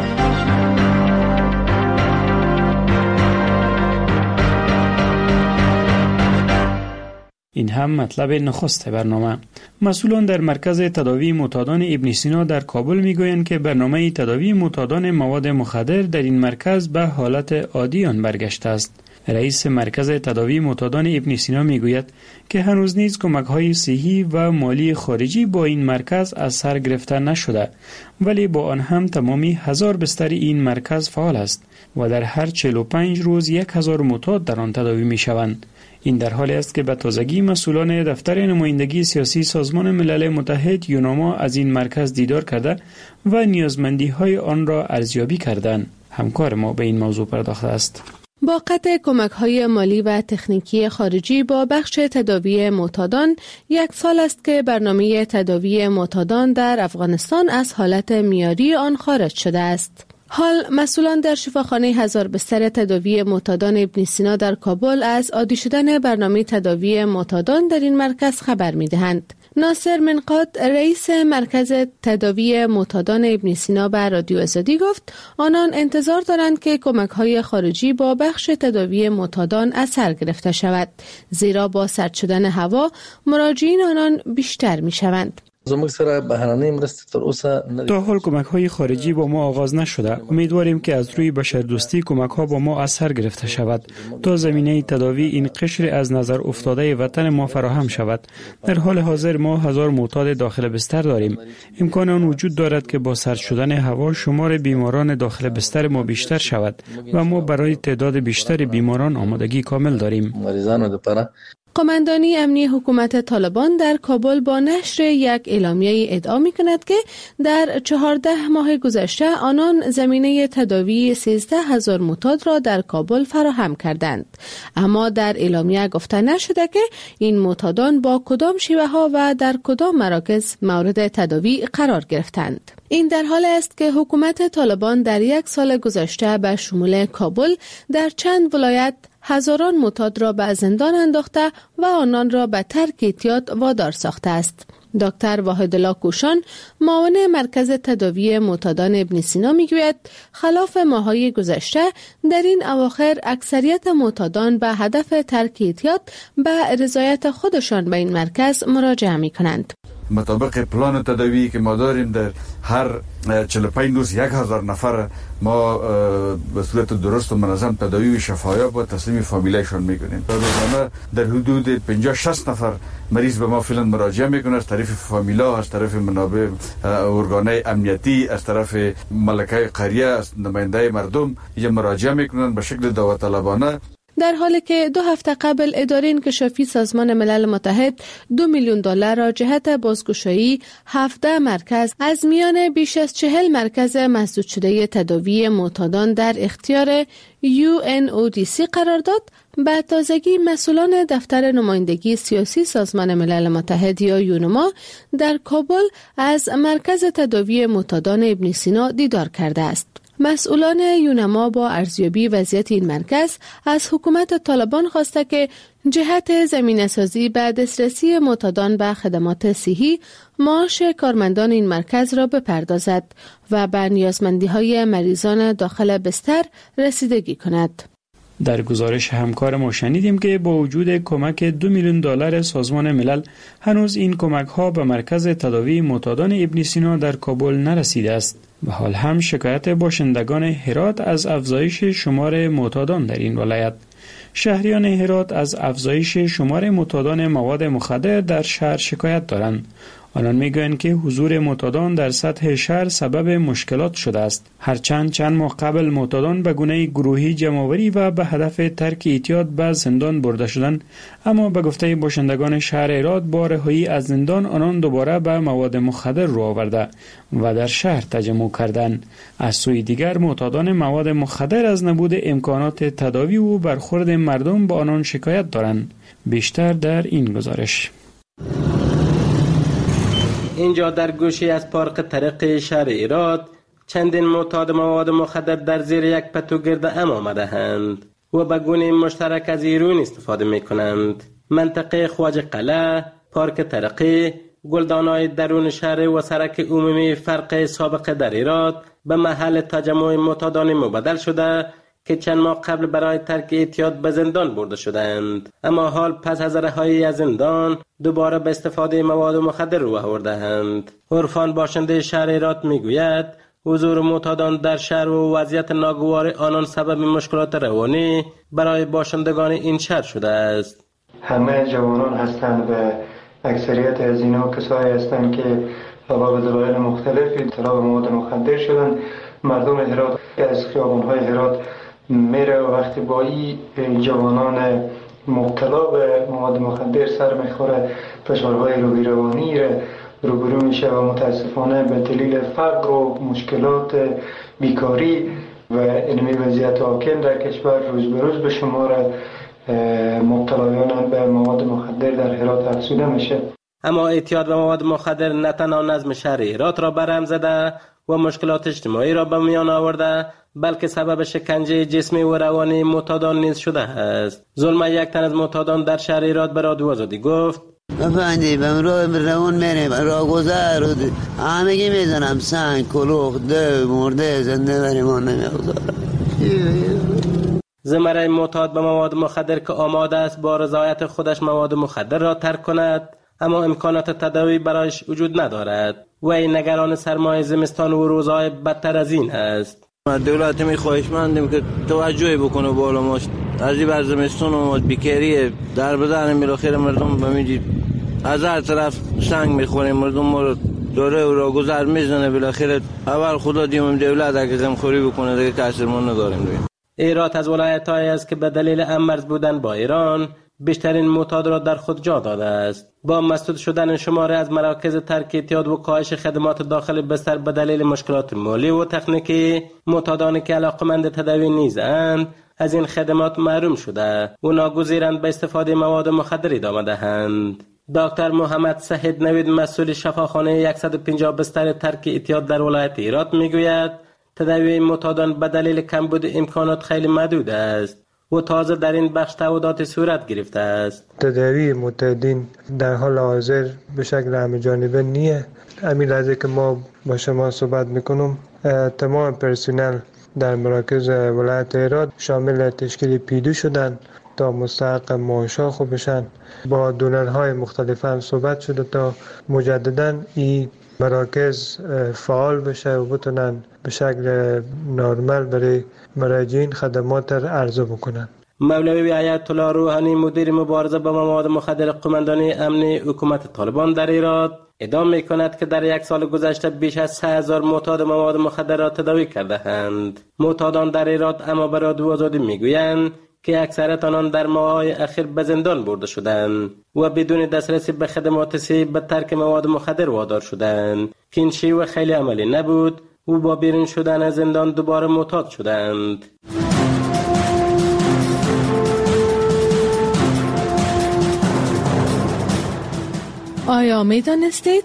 این هم مطلب نخست برنامه. مسئولان در مرکز تداوی معتادان ابن سینا در کابل میگویند که برنامه تداوی معتادان مواد مخدر در این مرکز به حالت عادی آن برگشته است. رئیس مرکز تداوی معتادان ابن سینا میگوید که هنوز نیز کمک‌های صحی و مالی خارجی با این مرکز از سر گرفته نشده، ولی با آن هم تمامی هزار بستر این مرکز فعال است و در هر چهل و پنج روز یک هزار معتاد در آن تداوی میشوند. این در حالی است که به تازگی مسئولان دفتر نمایندگی سیاسی سازمان ملل متحد یوناما از این مرکز دیدار کرده و نیازمندی‌های آن را ارزیابی کردند. همکار ما به این موضوع پرداخته است. با قطع کمک‌های مالی و تکنیکی خارجی با بخش تداوی معتادان یک سال است که برنامه تداوی معتادان در افغانستان از حالت معیاری آن خارج شده است. حال مسئولان در شفاخانه هزار بستر تداوی معتادان ابن سینا در کابل از عادی شدن برنامه تداوی معتادان در این مرکز خبر می‌دهند. ناصر منقاد رئیس مرکز تداوی معتادان ابن سینا به رادیو آزادی گفت آنان انتظار دارند که کمک‌های خارجی با بخش تداوی معتادان اثر گرفته شود، زیرا با سرد شدن هوا مراجعین آنان بیشتر می‌شوند. تا حال کمک های خارجی با ما آغاز نشده. امیدواریم که از روی بشردوستی کمک ها با ما اثر گرفته شود تا زمینه تداوی این قشر از نظر افتاده وطن ما فراهم شود. در حال حاضر ما هزار معتاد داخل بستر داریم. امکان آن وجود دارد که با سرد شدن هوا شمار بیماران داخل بستر ما بیشتر شود و ما برای تعداد بیشتر بیماران آمادگی کامل داریم. قماندانی امنی حکومت طالبان در کابل با نشر یک اعلامیه ادعا می‌کند که در چهارده ماه گذشته آنان زمینه تداوی سیزده هزار معتاد را در کابل فراهم کردند، اما در اعلامیه گفته نشده که این معتادان با کدام شیوه ها و در کدام مراکز مورد تداوی قرار گرفتند. این در حال است که حکومت طالبان در یک سال گذشته به شمول کابل در چند ولایت هزاران معتاد را به زندان انداخته و آنان را به ترک اعتیاد وادار ساخته است. دکتر واحدالله کوشان معاون مرکز تداوی معتادان ابن سینا میگوید خلاف ماه‌های گذشته در این اواخر اکثریت معتادان به هدف ترک اعتیاد به رضایت خودشان به این مرکز مراجعه می‌کنند. مطابق پلان تداوی که ما داریم در هر چهل و پنج روز یک هزار نفر ما به صورت درست و منظم تداوی و شفایاب و تسلیم فامیلایشان میکنیم. روزانه در حدود پنجاه شصت نفر مریض به ما فعلا مراجعه میکنه از طرف فامیلا، از طرف منابع ارگانهای امنیتی، از طرف ملکه قریه، از نماینده مردم یا مراجعه میکنن به شکل داوطلبانه. در حالی که دو هفته قبل اداره انکشافی سازمان ملل متحد دو میلیون دلار را جهت بازگشایی هفده مرکز از میان بیش از چهل مرکز مسدود شده تداوی معتادان در اختیار یو ان او دی سی قرار داد، به تازگی مسئولان دفتر نمایندگی سیاسی سازمان ملل متحد یا یونما در کابل از مرکز تداوی معتادان ابن سینا دیدار کرده است. مسئولان یونما با ارزیابی وضعیت این مرکز از حکومت طالبان خواسته که جهت زمینه‌سازی به دسترسی معتادان به خدمات صحی معاش کارمندان این مرکز را بپردازد و به نیازمندی‌های مریضان داخل بستر رسیدگی کند. در گزارش همکار ما شنیدیم که با وجود کمک دو میلیون دلار سازمان ملل هنوز این کمک ها به مرکز تداوی معتادان ابن سینا در کابل نرسیده است. به حال هم شکایت باشندگان هرات از افزایش شمار معتادان در این ولایت. شهریان هرات از افزایش شمار معتادان مواد مخدر در شهر شکایت دارند. آنان میگویند که حضور معتادان در سطح شهر سبب مشکلات شده است. هرچند چند ماه قبل معتادان به گونه گروهی جمع‌آوری و به هدف ترک اعتیاد به زندان برده شدند، اما به گفته باشندگان شهر هرات با رهایی از زندان آنان دوباره به مواد مخدر رو آورده و در شهر تجمع کردند. از سوی دیگر معتادان مواد مخدر از نبود امکانات تداوی و برخورد مردم با آنان شکایت دارند. بیشتر در این گزارش. اینجا در گوشه از پارک طریق شهر هرات چندین معتاد مواد مخدر در زیر یک پتو گرد ام آمده اند و به گونه مشترک از هیروئین استفاده می کنند. منطقه خواجه قلعه، پارک طریقی، گلدانهای درون شهر و سرک عمومی فرق سابق در هرات به محل تجمع معتادان مبدل شده که چند ماه قبل برای ترک اعتیاد به زندان برده شدند، اما حال پس از رهایی از زندان دوباره به استفاده مواد مخدر رو آورده‌اند. عرفان باشنده شهر هرات میگوید حضور معتادان در شهر و وضعیت ناگوار آنان سبب مشکلات روانی برای باشندگان این شهر شده است. همه جوانان هستند و اکثریت از اینا کسایی هستند که به دلایل مختلفی طلب مواد مخدر شدند. مردم هرات از خیابان‌های هرات میره و وقتی با این جوانان مبتلا به مواد مخدر سر میخوره فشارهای روحی روانی روبرو میشه و متاسفانه به دلیل فقر و مشکلات بیکاری و علمی وضعیت حاکم در کشور روز به روز به شمار مبتلایان به مواد مخدر در هرات افزوده میشه. اما اعتیاد به مواد مخدر نه تنها نظم شهر هرات را برهم زده، و مشکلات اجتماعی را به میان آورده، بلکه سبب شکنجه جسمی و روانی معتادان نیز شده است. ظلمه، یک تن از معتادان در شهر ایراد به رادیو آزادی گفت: بفندی به راه روان میریم، راه گذر رو همگی میزنم، سنگ، کلوخ، ده، مرده، زنده بریم آن نمیگذارم. زمره معتاد به مواد مخدر که آماده است با رضایت خودش مواد مخدر را ترک کند، اما امکانات تداوی برایش وجود ندارد و این نگران سرمای زمستان و روزهای بدتر از این است. دولت می خواهشمندیم که توجهی بکنه بالا ما از این بر زمستان و بیکاری در بدن میراخیر مردم بمیدید از هر طرف سنگ میخوریم، مردم ما رو داره و را گذر میزنه. بالاخره اول خدا دیم دولت اگه غمخوری بکنه دیگه کسر ما نداریم دیگه. ایرات از ولایت‌هایی است که به دلیل امرز بودن با ایران بیشترین معتاد را در خود جا داده است. با مسدود شدن شماره از مراکز ترک اعتیاد و کاهش خدمات داخل بستر به دلیل مشکلات مالی و تکنیکی، معتادانی که علاقمند تداوی نیزند از این خدمات محروم شده و ناگزیرند به استفاده مواد مخدر ادامه دهند. دکتر محمد سهید نوید، مسئول شفاخانه صد و پنجاه بستر ترک اعتیاد در ولایت ایرات میگوید تداوی معتادان به دلیل کمبود امکانات خیلی محدود است و تازه در این بخش تعهدات صورت گرفته است. تداوی معتادین در حال حاضر به شکل همه جانبه نیه. همین لحظه که ما با شما صحبت میکنم تمام پرسنل در مراکز ولایت ایرات شامل تشکیل پیدو شدن تا مستحق معاشا خوب بشن. با دونرهای مختلف هم صحبت شده تا مجددا این مراکز فعال بشه و بتونن به شکل نرمال برای مراجعین خدمات را عرضه بکنن. مولوی آیت الله روحانی، مدیر مبارزه با مواد مخدر قماندانی امنی حکومت طالبان در ایران، ادعا می‌کند که در یک سال گذشته بیش از سه هزار معتاد مواد مخدر را تداوی کرده‌اند. معتادان در ایران اما به رادیو آزادی می‌گویند که اکثریت آنان در ماه‌های اخیر به زندان برده شدند و بدون دسترسی به خدمات صحی به ترک مواد مخدر وادار شدند که این شیوه خیلی عملی نبود و با بیرون شدن از زندان دوباره معتاد شدند. آیا می دانستید؟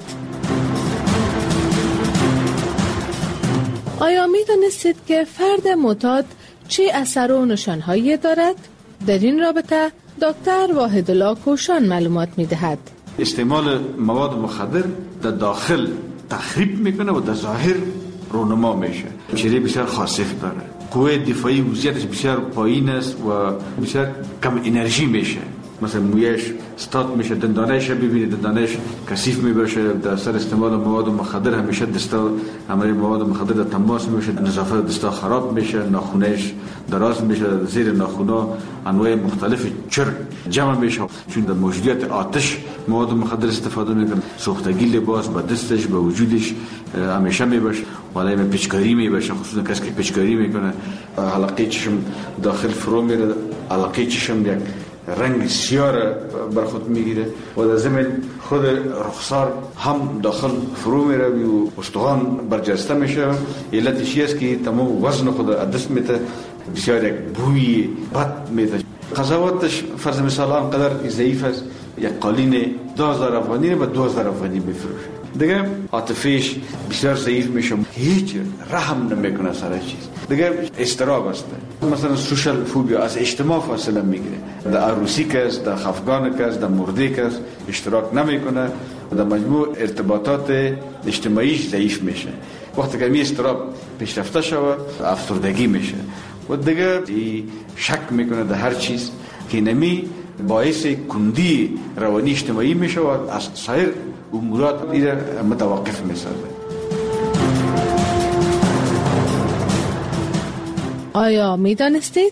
آیا می دانستید که فرد معتاد چه اثر و نشانهایی دارد؟ در این رابطه دکتر واحدالله کوشان معلومات می دهد. استعمال مواد مخدر در داخل تخریب میکنه و در ظاهر رونما میشه. چهره بسیار خاصف داره، قوه دفاعی وضعیتش بسیار پایین است و بسیار کم انرژی میشه. مثلا مویش استاد میشه، دندانش ببینید دندانش کثیف میبشه در اثر استعمال مواد مخدر. همیشه دستا عملی مواد مخدر در تماس میشه، نظافت دستا خراب میشه، ناخونش دراز میشه، زیر ناخونا انواع مختلف چرک جمع میشه. چون در موجودیت آتش مواد مخدر استفاده میکنه، سوختگی لباس با دستش با وجودش همیشه میبشه، ولی من پیچکاری میبشه، خصوصا کسی که پیچکاری میکنه حلقه چشم داخل فرو میره، حلقه چشم یک رنگ سیاه بر خود میگیره و در ضمن خود رخسار هم داخل فرو میره و استخوان برجسته میشه. علتش است که تمام وزن خود دست میته، بسیار یک بوی بد میده. قضاوتش فرض مثال آنقدر ضعیف است، یک قالین دو هزار افغانی و دو هزار افغانی میفروشه. دیگه عاطفیش بسیار ضعیف میشه، هیچ رحم نمیکنه سر چیز. دیگه استراب است. مثلا سوشال فوبیا، از اجتماع فاصله میگیره. در عروسی کس، در خفگان کس، در مرده کس اشتراک نمیکنه، در مجموع ارتباطات اجتماعیش ضعیف میشه. وقتی که می استراب پیشرفته شود افسردگی میشه و دیگه شک میکنه در هر چیز که نمی باعث کندی روانی اجتماعی میشه و از سایر امورات ایره متوقف میسازه. آیا می دانستید؟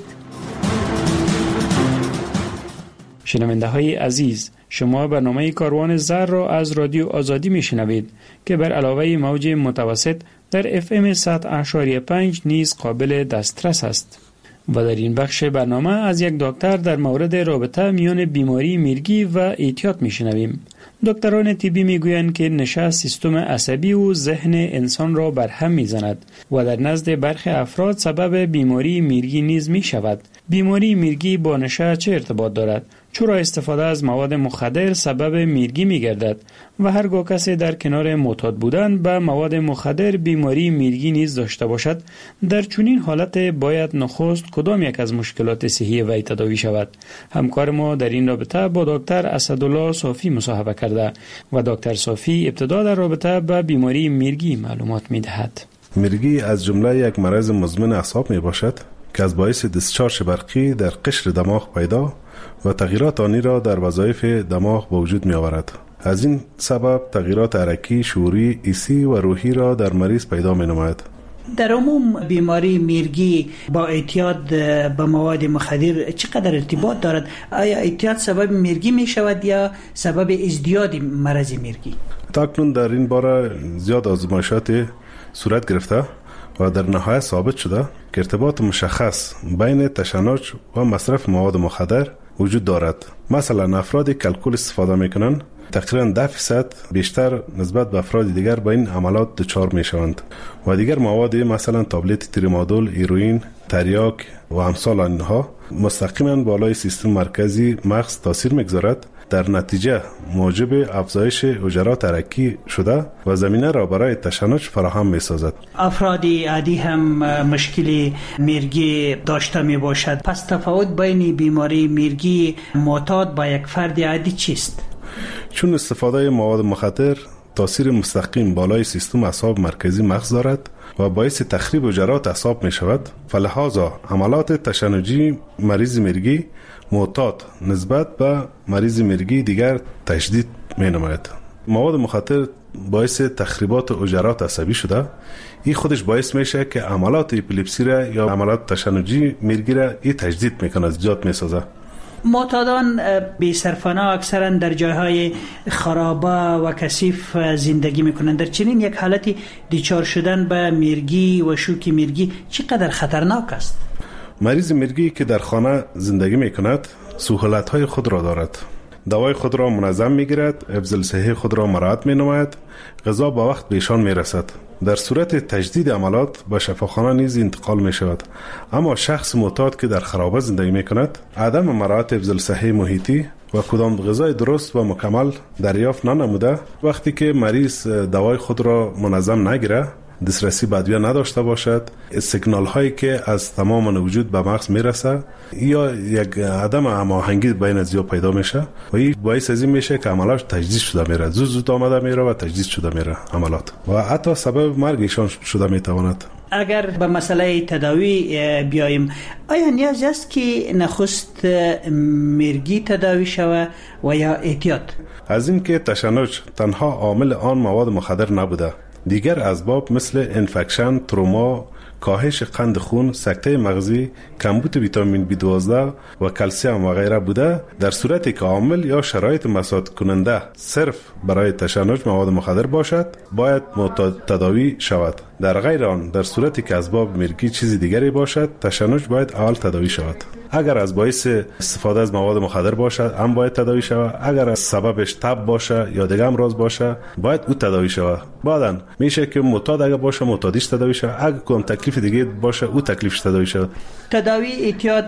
شنونده های عزیز، شما برنامه کاروان زر را از رادیو آزادی می شنوید که بر علاوه موج متوسط در اف ام صد و پنج نیز قابل دسترس است. و در این بخش برنامه از یک دکتر در مورد رابطه میان بیماری میرگی و اعتیاد می شنویم. دکتران طبی می گویند که نشه سیستم عصبی و ذهن انسان را برهم می زند و در نزد برخی افراد سبب بیماری میرگی نیز می شود بیماری میرگی با نشه چه ارتباط دارد؟ چرا استفاده از مواد مخدر سبب میرگی می گردد و هرگاه کسی در کنار معتاد بودن به مواد مخدر بیماری میرگی نیز داشته باشد، در چنین حالت باید نخست کدام یک از مشکلات صحی وی تداوی شود؟ همکار ما در این رابطه با دکتر اسدالله صافی مصاحبه کرده و دکتر صافی ابتدا در رابطه با بیماری میرگی معلومات می دهد. میرگی از جمله یک مرض مزمن اعصاب می باشد که از باعث دیسچارج برقی در قشر دماغ پیدا و تغییرات آنی را در وظایف دماغ به وجود می آورد. از این سبب تغییرات حرکی، شعوری، حسی و روحی را در مریض پیدا می نماید. در عموم بیماری میرگی با اعتیاد به مواد مخدر چقدر ارتباط دارد؟ آیا اعتیاد سبب میرگی می شود یا سبب ازدیاد مرض میرگی؟ تاکنون در این باره زیاد آزمایشات صورت گرفته و در نهایت ثابت شده که ارتباط مشخص بین تشنج و مصرف مواد مخدر وجود دارد. مثلا افرادی که الکل استفاده میکنند تقریبا ده فیصد بیشتر نسبت به افراد دیگر به این عملات دچار میشوند و دیگر مواد مثلا تابلت تریمادول، هیروئین، تریاک و امثال آنها مستقیما بالای سیستم مرکزی مغز تاثیر میگذارد، در نتیجه موجب افزایش حجرات حرکی شده و زمینه را برای تشنج فراهم می سازد. افرادی عادی هم مشکل میرگی داشته می باشد. پس تفاوت بین بیماری میرگی معتاد با یک فرد عادی چیست؟ چون استفاده مواد مخدر تاثیر مستقیم بالای سیستم اعصاب مرکزی مغز دارد و باعث تخریب حجرات اعصاب می شود، فلهذا عملات تشنجی مریض میرگی معتاد نسبت به مریض میرگی دیگر تشدید می نماید. مواد مخدر باعث تخریبات حجرات عصبی شده، این خودش باعث میشه که عملات اپیلپسی را یا عملات تشنجی میرگی را این تجدید میکنه، زیاد میسازه. معتادان بی سرپناه اکثرا در جایهای خرابه و کثیف زندگی میکنند. در چنین یک حالتی دچار شدن به میرگی و شوک میرگی چقدر خطرناک است؟ مریض میرگی که در خانه زندگی میکند سهولت‌های خود را دارد. دوای خود را منظم میگیرد، حفظ صحی خود را مراعات مینماید، غذا با وقت به ایشان میرسد. در صورت تجدید عملات به شفاخانه نیز انتقال می شود. اما شخص معتاد که در خرابه زندگی می کند عدم مراعات حفظ صحی محیطی و کدام غذای درست و مکمل دریافت ننموده، وقتی که مریض دوای خود را منظم نگیره، دسترسی به ادویه نداشته باشد، سیگنال هایی که از تمام وجود به مغز میرسه یا یک عدم هماهنگی بین ازیا پیدا میشه و این باعث از این میشه که عملات تجدید شده میره، زود زود آمده میره و تجدید شده میره عملات و حتی سبب مرگ ایشان شده میتواند. اگر به مسئله تداوی بیاییم، آیا نیاز است که نخست میرگی تداوی شود و یا اعتیاد؟ از این که تشنج تنها عامل آن مواد مخدر نبوده، دیگر اسباب مثل انفکشن، تروما، کاهش قند خون، سکته مغزی، کمبود ویتامین بی دوازده و کلسیم و غیره بوده. در صورتی که عامل یا شرایط مساعد کننده صرف برای تشنج مواد مخدر باشد، باید تداوی شود. در غیر آن، در صورتی که اسباب میرگی چیزی دیگری باشد، تشنج باید اول تداوی شود. اگر از باعث استفاده از مواد مخدر باشد، هم باید تداوی شود. اگر از سببش تب باشه یا دیگه امراض باشه، باید او تداوی شود. بعداً میشه که معتاد اگر باشه معتادیش تداوی شود، اگر کوم تکلیف دیگه باشه او تکلیفش تداوی شود. تداوی اعتیاد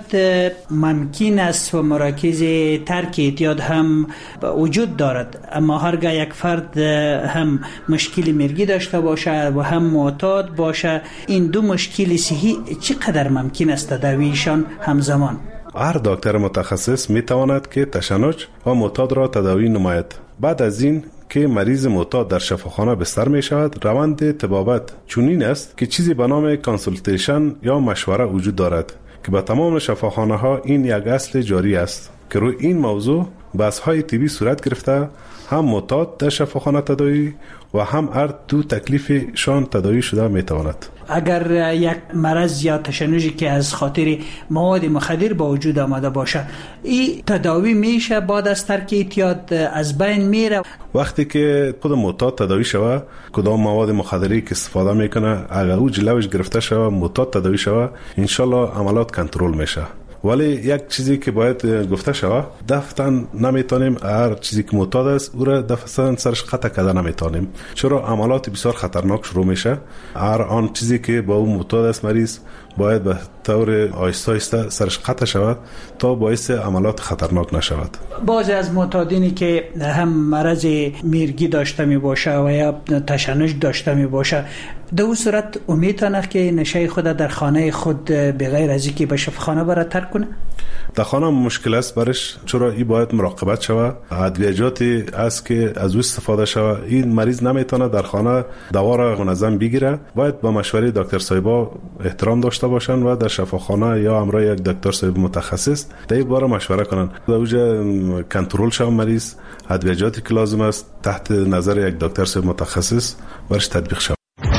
ممکن است و مراکز ترک اعتیاد هم وجود دارد، اما هرگاه یک فرد هم مشکل میرگی داشته باشه و هم معتاد باشه، این دو مشکل صحی چقدر ممکن است تداویشان همزمان؟ هر دکتر متخصص میتواند که تشنج و معتاد را تداوی نماید. بعد از این که مریض معتاد در شفاخانه بستر می شود، روند طبابت چنین است که چیزی به نام کانسولتیشن یا مشوره وجود دارد که به تمام شفاخانه ها این یک اصل جاری است که روی این موضوع بحث های طبی صورت گرفته، هم معتاد در شفاخانه تداوی و هم هر دو تکلیفشان تداوی شده می تواند. اگر یک مرض یا تشنجی که از خاطر مواد مخدر با وجود آمده باشه، این تداوی میشه بعد از ترک اعتیاد از بین میره؟ وقتی که خود معتاد تداوی شوه، کدام مواد مخدری که استفاده میکنه اگر او جلوش گرفته شوه، معتاد تداوی شوه، انشالله عملات کنترل میشه. ولی یک چیزی که باید گفته شود، دفتن نمیتونیم هر چیزی که معتاد است او را دفتن سرش قطع کرده نمیتونیم، چرا عملات بسیار خطرناک شروع میشه. هر آن چیزی که با او معتاد است مریض باید به طور آهسته آهسته سرش قطع شود تا باعث عملات خطرناک نشود. بعضی از معتادینی که هم مرض میرگی داشته می باشه و یا تشنج داشته می باشه، در اون صورت امیدتان است که نشه خود در خانه خود بغیر از اینکه به شفاخانه برای ترک کنه؟ در خانه مشکل است برش، چرا این باید مراقبت شود. ادویجاتی است که از او استفاده شود. این مریض نمیتونه در خانه دوا را منظم بگیره، باید با مشوره دکتر صاحبا احترام داشته باشن و در شفاخانه یا همراه یک دکتر صاحب متخصص در این باره مشوره کنن. در اوجه کنترل شود مریض، ادویجاتی که لازم است تحت نظر یک دکتر صاحب متخصص برش تطبیق شود.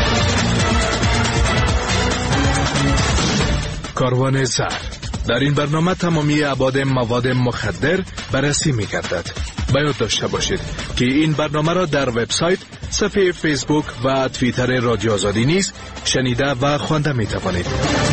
کاروان زهر. در این برنامه تمامی ابعاد مواد مخدر بررسی می‌گردد. باید داشته باشید که این برنامه را در وبسایت، صفحه فیسبوک و توییتر رادیو آزادی نیز شنیده و خوانده می‌توانید.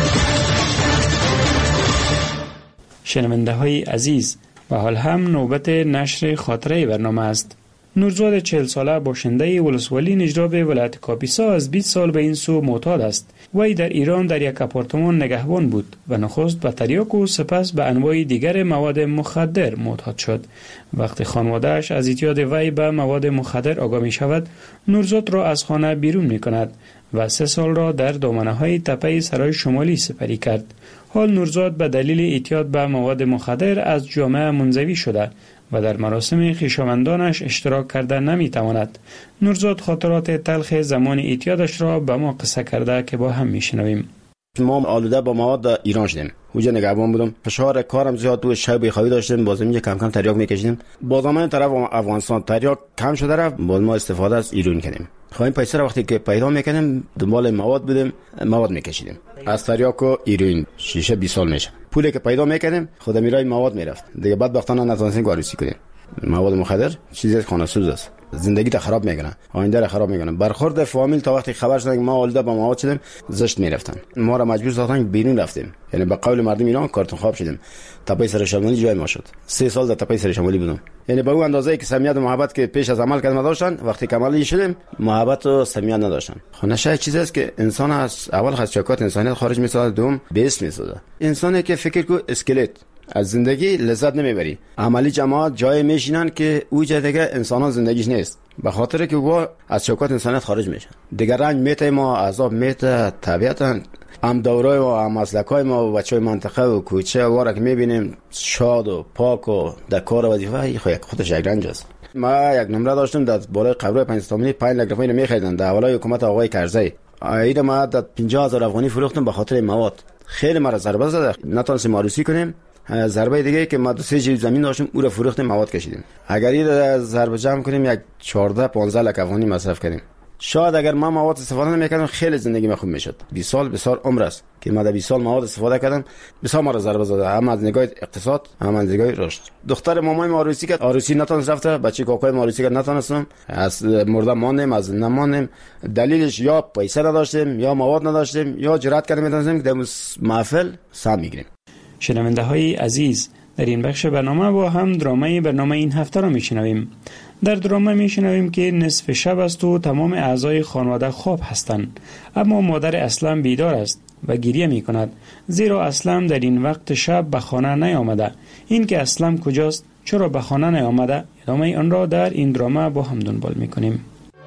شنونده های عزیز، و حال هم نوبت نشر خاطره برنامه است. نورزاد چهل ساله باشنده ولسوالی نجراب ولایت کاپیسا از بیست سال به این سو معتاد است. وی در ایران در یک آپارتمان نگهبان بود و نخست به تریاک و سپس به انواع دیگر مواد مخدر معتاد شد. وقتی خانواده‌اش از اعتیاد وی به مواد مخدر آگاه می شود، نورزاد را از خانه بیرون می کند و سه سال را در دامنه‌های تپه سرای شمالی سپری کرد. حال نورزاد به دلیل اعتیاد به مواد مخدر از جامعه منزوی شده و در مراسم خویشاوندانش اشتراک کرده نمی تواند. نورزاد خاطرات تلخ زمان اعتیادش را به ما قصه کرده که با هم می شنویم. ما آلوده با مواد در ایران شدیم. اونجا نگهبان بودم. فشار کارم زیاد بود، شب بخوابی داشتیم، بازم یه کم کم تریاک میکشیدیم. بازم طرف افغانستان تریاک کم شده رفت، باز ما استفاده از ایران کردیم. خواهیم پیسه را وقتی که پیدا میکنیم دنبال مواد بودیم، مواد میکشیدیم. از تریاک و ایران شیشه بیست سال میشه. پولی که پیدا میکنیم خود میرای مواد میرفت. دیگه بدبختانه نتونستیم کاریسی کنیم. مواد مخدر چیزی خانه سوز است. زندگی تا خراب میکنه، آینده را خراب میکنه. برخورد فامیل تا وقتی خبر شدن ما آلوده با مواد شدیم زشت میرفتن. ما را مجبور ساختن بیرون رفتیم. یعنی به قول مردم ایران کارتون خواب شدیم. تپه سر شمالی جای ما شد. سه سال در تپه سر شمالی بودم. یعنی به اون اندازه که صمیمیت و محبت که پیش از عمل کردن داشتن، وقتی کمالی شدیم محبت و صمیمیت نداشتن. خب نشه چیزی است که انسان از اول خاصیت انسانیت خارج میسازه، دوم بیس میسازه. انسانی که فکر کو اسکلت از زندگی لذت نمیبری. عملی جماعت جای میشینن که او جای دیگه انسانان زندگیش نیست، به خاطر که او از شوکات انسانیت خارج میشن. دیگه رنج میته ما، عذاب میته، طبیعتا هم دورای و هم مسلکای ما و بچهای منطقه و کوچه واره که میبینیم شاد و پاک و در کار وظیفه خود خودش یک رنج است. ما یک نمره داشتم در بالای قبر پنجستانی پنج لک روپیه میخریدن در اولای حکومت آقای کرزی. ایده ما در پنجاه هزار افغانی فروختم به خاطر مواد. خیلی مرا ضربه زد، نتونستیم عروسی کنیم. ضربه دیگه که ما دو سه جیب زمین داشتیم او را فروختیم مواد کشیدیم. اگر این ضربه جمع کنیم یک چهارده پانزده لک افغانی مصرف کردیم. شاید اگر ما مواد استفاده نمیکردم خیلی زندگی من خوب میشد. بیست سال بسیار عمر است که ما در بیست سال مواد استفاده کردم، بسیار مرا ضربه زده، هم از نگاه اقتصاد هم از نگاه رشد. دختر مامای ما عروسی کرد، عروسی نتونست رفته، بچه کاکای ما عروسی کرد نتونستم، از مرده ماندیم، از نماندیم. دلیلش یا پیسه نداشتیم یا مواد نداشتیم یا جرأت کردیم میتونستیم که در محفل سهم میگیریم. شنونده های عزیز، در این بخش برنامه با هم درامه برنامه این هفته را میشنویم. در درامه میشنویم که نصف شب است و تمام اعضای خانواده خواب هستند، اما مادر اسلم بیدار است و گریه می کند، زیرا اسلم در این وقت شب به خانه نیامده. این که اسلم کجاست، چرا به خانه نیامده، ادامه آن را در این درامه با هم دنبال میکنیم.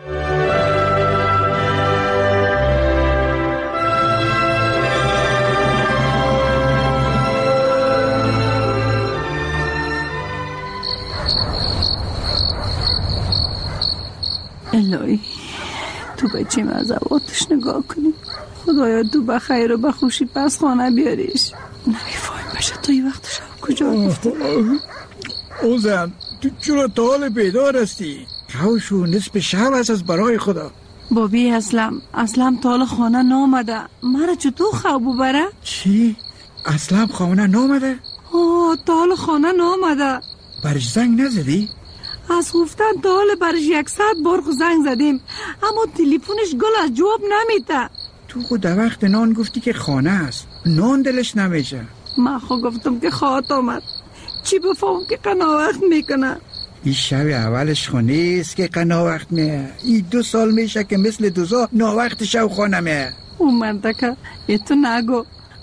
الهی تو بچه من از آتش نگاه کنی، خدایا تو بخیر و بخوشی پس خانه بیاریش. نمیفایم بشه تا این وقت شب کجا گفته. او زن تو چرا تا حال بیدار هستی؟ خوشو نصف شب هست از برای خدا. بابی اسلم اسلم تا حال خانه نامده، مرا چطور خواب بره؟ چی؟ اسلم خانه نامده؟ آه تا حال خانه نامده. برش زنگ نزدی؟ از گفتن تا حال برش یکصد بار زنگ زدیم اما تلفنش گل از جواب نمیده. تو خود در وقت نان گفتی که خانه است، نان دلش نمیشه. من خود گفتم که خواهد آمد، چی بفهم که قناوقت میکنه. این شب اولش خونه است که قناوقت میه، این دو سال میشه که مثل دوزا ناوقت شب خانه میه. اون منطقه یه تو نگو،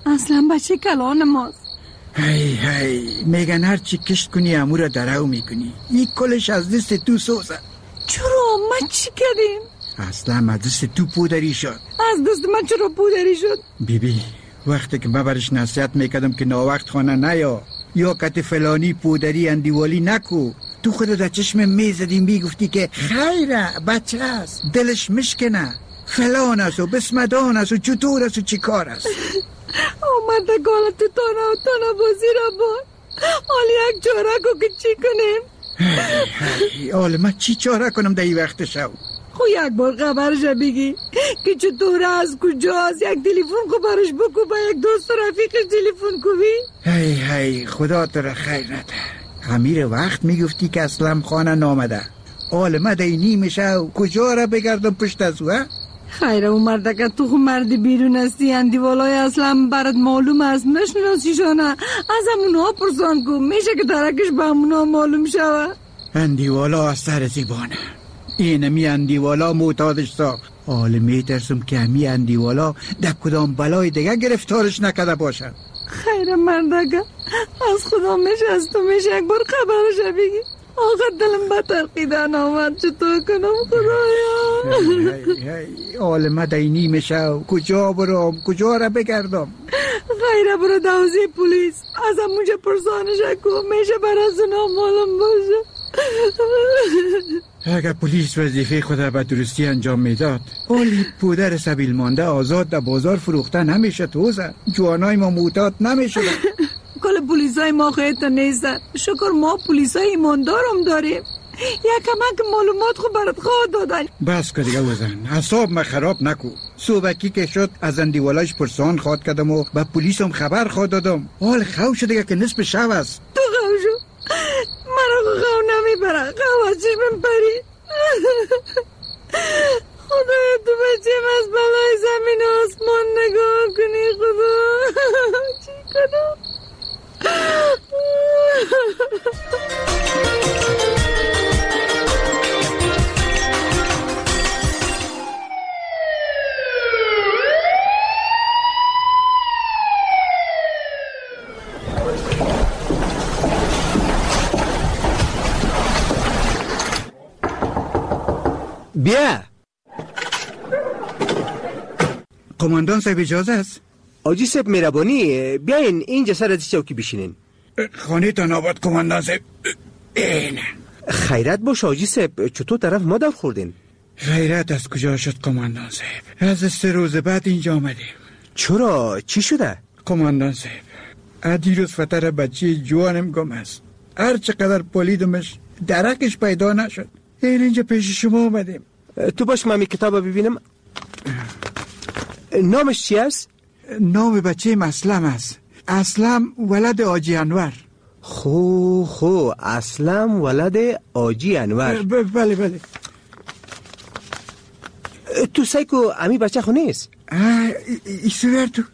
اصلا بچه کلان ماست. هی هی میگن هر چی کشت کنی امو را درو میکنی. این کلش از دست تو سوزه. چرا؟ من چی کردیم؟ اصلا از دست تو پودری شد. از دست من چرا پودری شد؟ بی بی وقتی که من برش نصیحت میکردم که ناوقت خانه نیا یا کت فلانی پودری اندیوالی نکو، تو خودت در چشم میزدی میگفتی که خیره بچه است دلش مشکنه فلان است و بسمدان است و چطور است و چی کار است. اومد گالا تو تانا و تانا بازی را بار حالی یک چاره کو که چی کنیم؟ حالا من چی چاره کنم در این وقت شو؟ خو یک بار خبرش بگی که چطور از کجاست، یک تلفن کو برش بکو با یک دوست و رفیقش تلفن کو بی. هی هی خدا تو را خیر نده. امیر وقت میگفتی که اسلم خانه نامده، حال من در نیمه شو کجا را بگردم پشت از او؟ خیره اون مرده که تو خو مرد بیرون هستی اندیوالای اسلم برات معلوم است نشناسیشانه، از همونها پرسان کن میشه که درکش به همونها معلوم شوه. اندیوالا از سر زیبانه اینمی اندیوالا معتادش ساخت، حال میترسم که همی اندیوالا در کدام بلای دیگه گرفتارش نکده باشن. خیره مردگه از خدا میشه از تو میشه یک بار خبرش بگی. آخر دلم بطر قیدن آمد چطور کنم خدایا. حال من دینی میشه کجا برام کجا را بگردم؟ خیره برو دوزی پولیس از همونجا پرسانش کن میشه برای اونا معلوم باشه. اگر پلیس وظیفه خود را به درستی انجام میداد حالی پودر سبیل مانده آزاد در بازار فروخته نمیشه توزه جوانای ما معتاد نمیشه. کل پلیسای ما خیلی نیستن، شکر ما پلیسای ایماندارم داریم، یک کمک معلومات خود برات خواه دادن. بس که دیگه وزن حساب ما خراب نکو. صوبکی که شد از اندیوالاش پرسان خواد کردم و به پلیسم خبر خواد دادم، حال خو شد دیگه که نصف شب است. تو خو شو مرا خو نمیبره خو از چشمم پری. خدایا تو بچیم از بلای زمین و آسمان نگاه کنی خدا. چی کنم؟ بیا. قماندان صاحب اجازه است؟ آجی صاحب مهربانی بیاین اینجا سر از چوکی بشینین. خانه تان آباد قماندان صاحب. اینه خیرت باش آجی صاحب چطور طرف ما دار خوردین؟ خیرت از کجا شد قماندان صاحب؟ از سه روز بعد اینجا آمدیم. چرا؟ چی شده؟ قماندان صاحب دیروز فتر بچه جوانم گم است، هر چقدر پلیدمش درکش پیدا نشد. این اینجا پیش شما آمدیم. تو باش من کتاب ببینم. نامش چی است؟ نام بچه اسلم است. اسلم ولد آجی انور. خو خو اسلم ولد آجی انور. بله بله. تو سایکو امی بچه خو نیست؟ ایسویر تو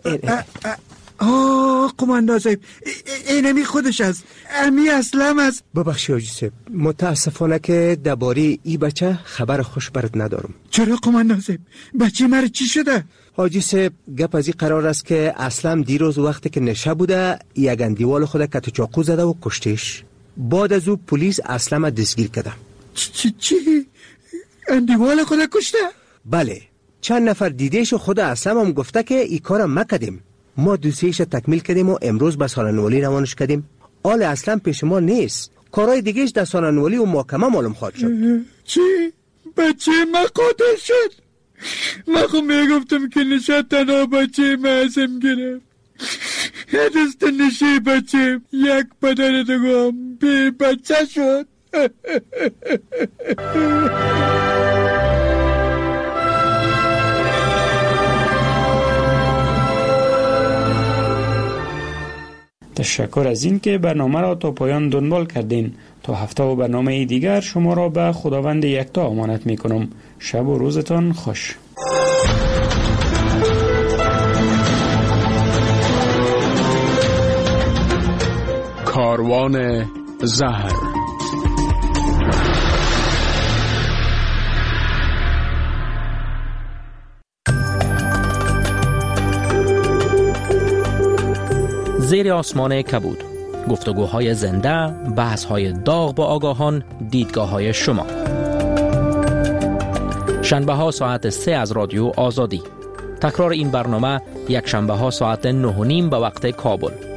آه قماندان صاحب این امی خودش است، امی اسلم است. ببخشی آجی صاحب متاسفانه که درباره ای بچه خبر خوش برات ندارم. چرا قماندان صاحب؟ بچه مرا چی شده؟ حاجی صاحب گپ از این قرار است که اسلم دیروز وقتی که نشه بوده یک اندیوال خود کت چاقو زده و کشتش. بعد از او پلیس اسلم دستگیر کرده. چی چی؟ اندیوال خود کشته؟ بله چند نفر دیدهش و خود اسلم هم گفته که این کارم مکدیم. ما دوسیش تکمیل کردیم و امروز به سالنوالی روانش کردیم. آل اسلم پیش ما نیست، کارهای دیگهش در سالنوالی و محکمه معلوم خواهد شد. چی؟ بچه ما قاتل شد؟ من خود میگفتم که نشه تنها بچه معصم گرفت. دست نشه بچه یک پدر دگم بی بچه شد. تشکر از این که برنامه را تا پایان دنبال کردین. تا هفته و برنامه دیگر شما را به خداوند یکتا امانت می کنم. شب و روزتان خوش. کاروان زهر. زیر آسمان کبود، گفتگوهای زنده، بحث‌های داغ با آگاهان، دیدگاه‌های شما. شنبه ها ساعت سه از رادیو آزادی. تکرار این برنامه یک شنبه ها ساعت نه و نیم به وقت کابل.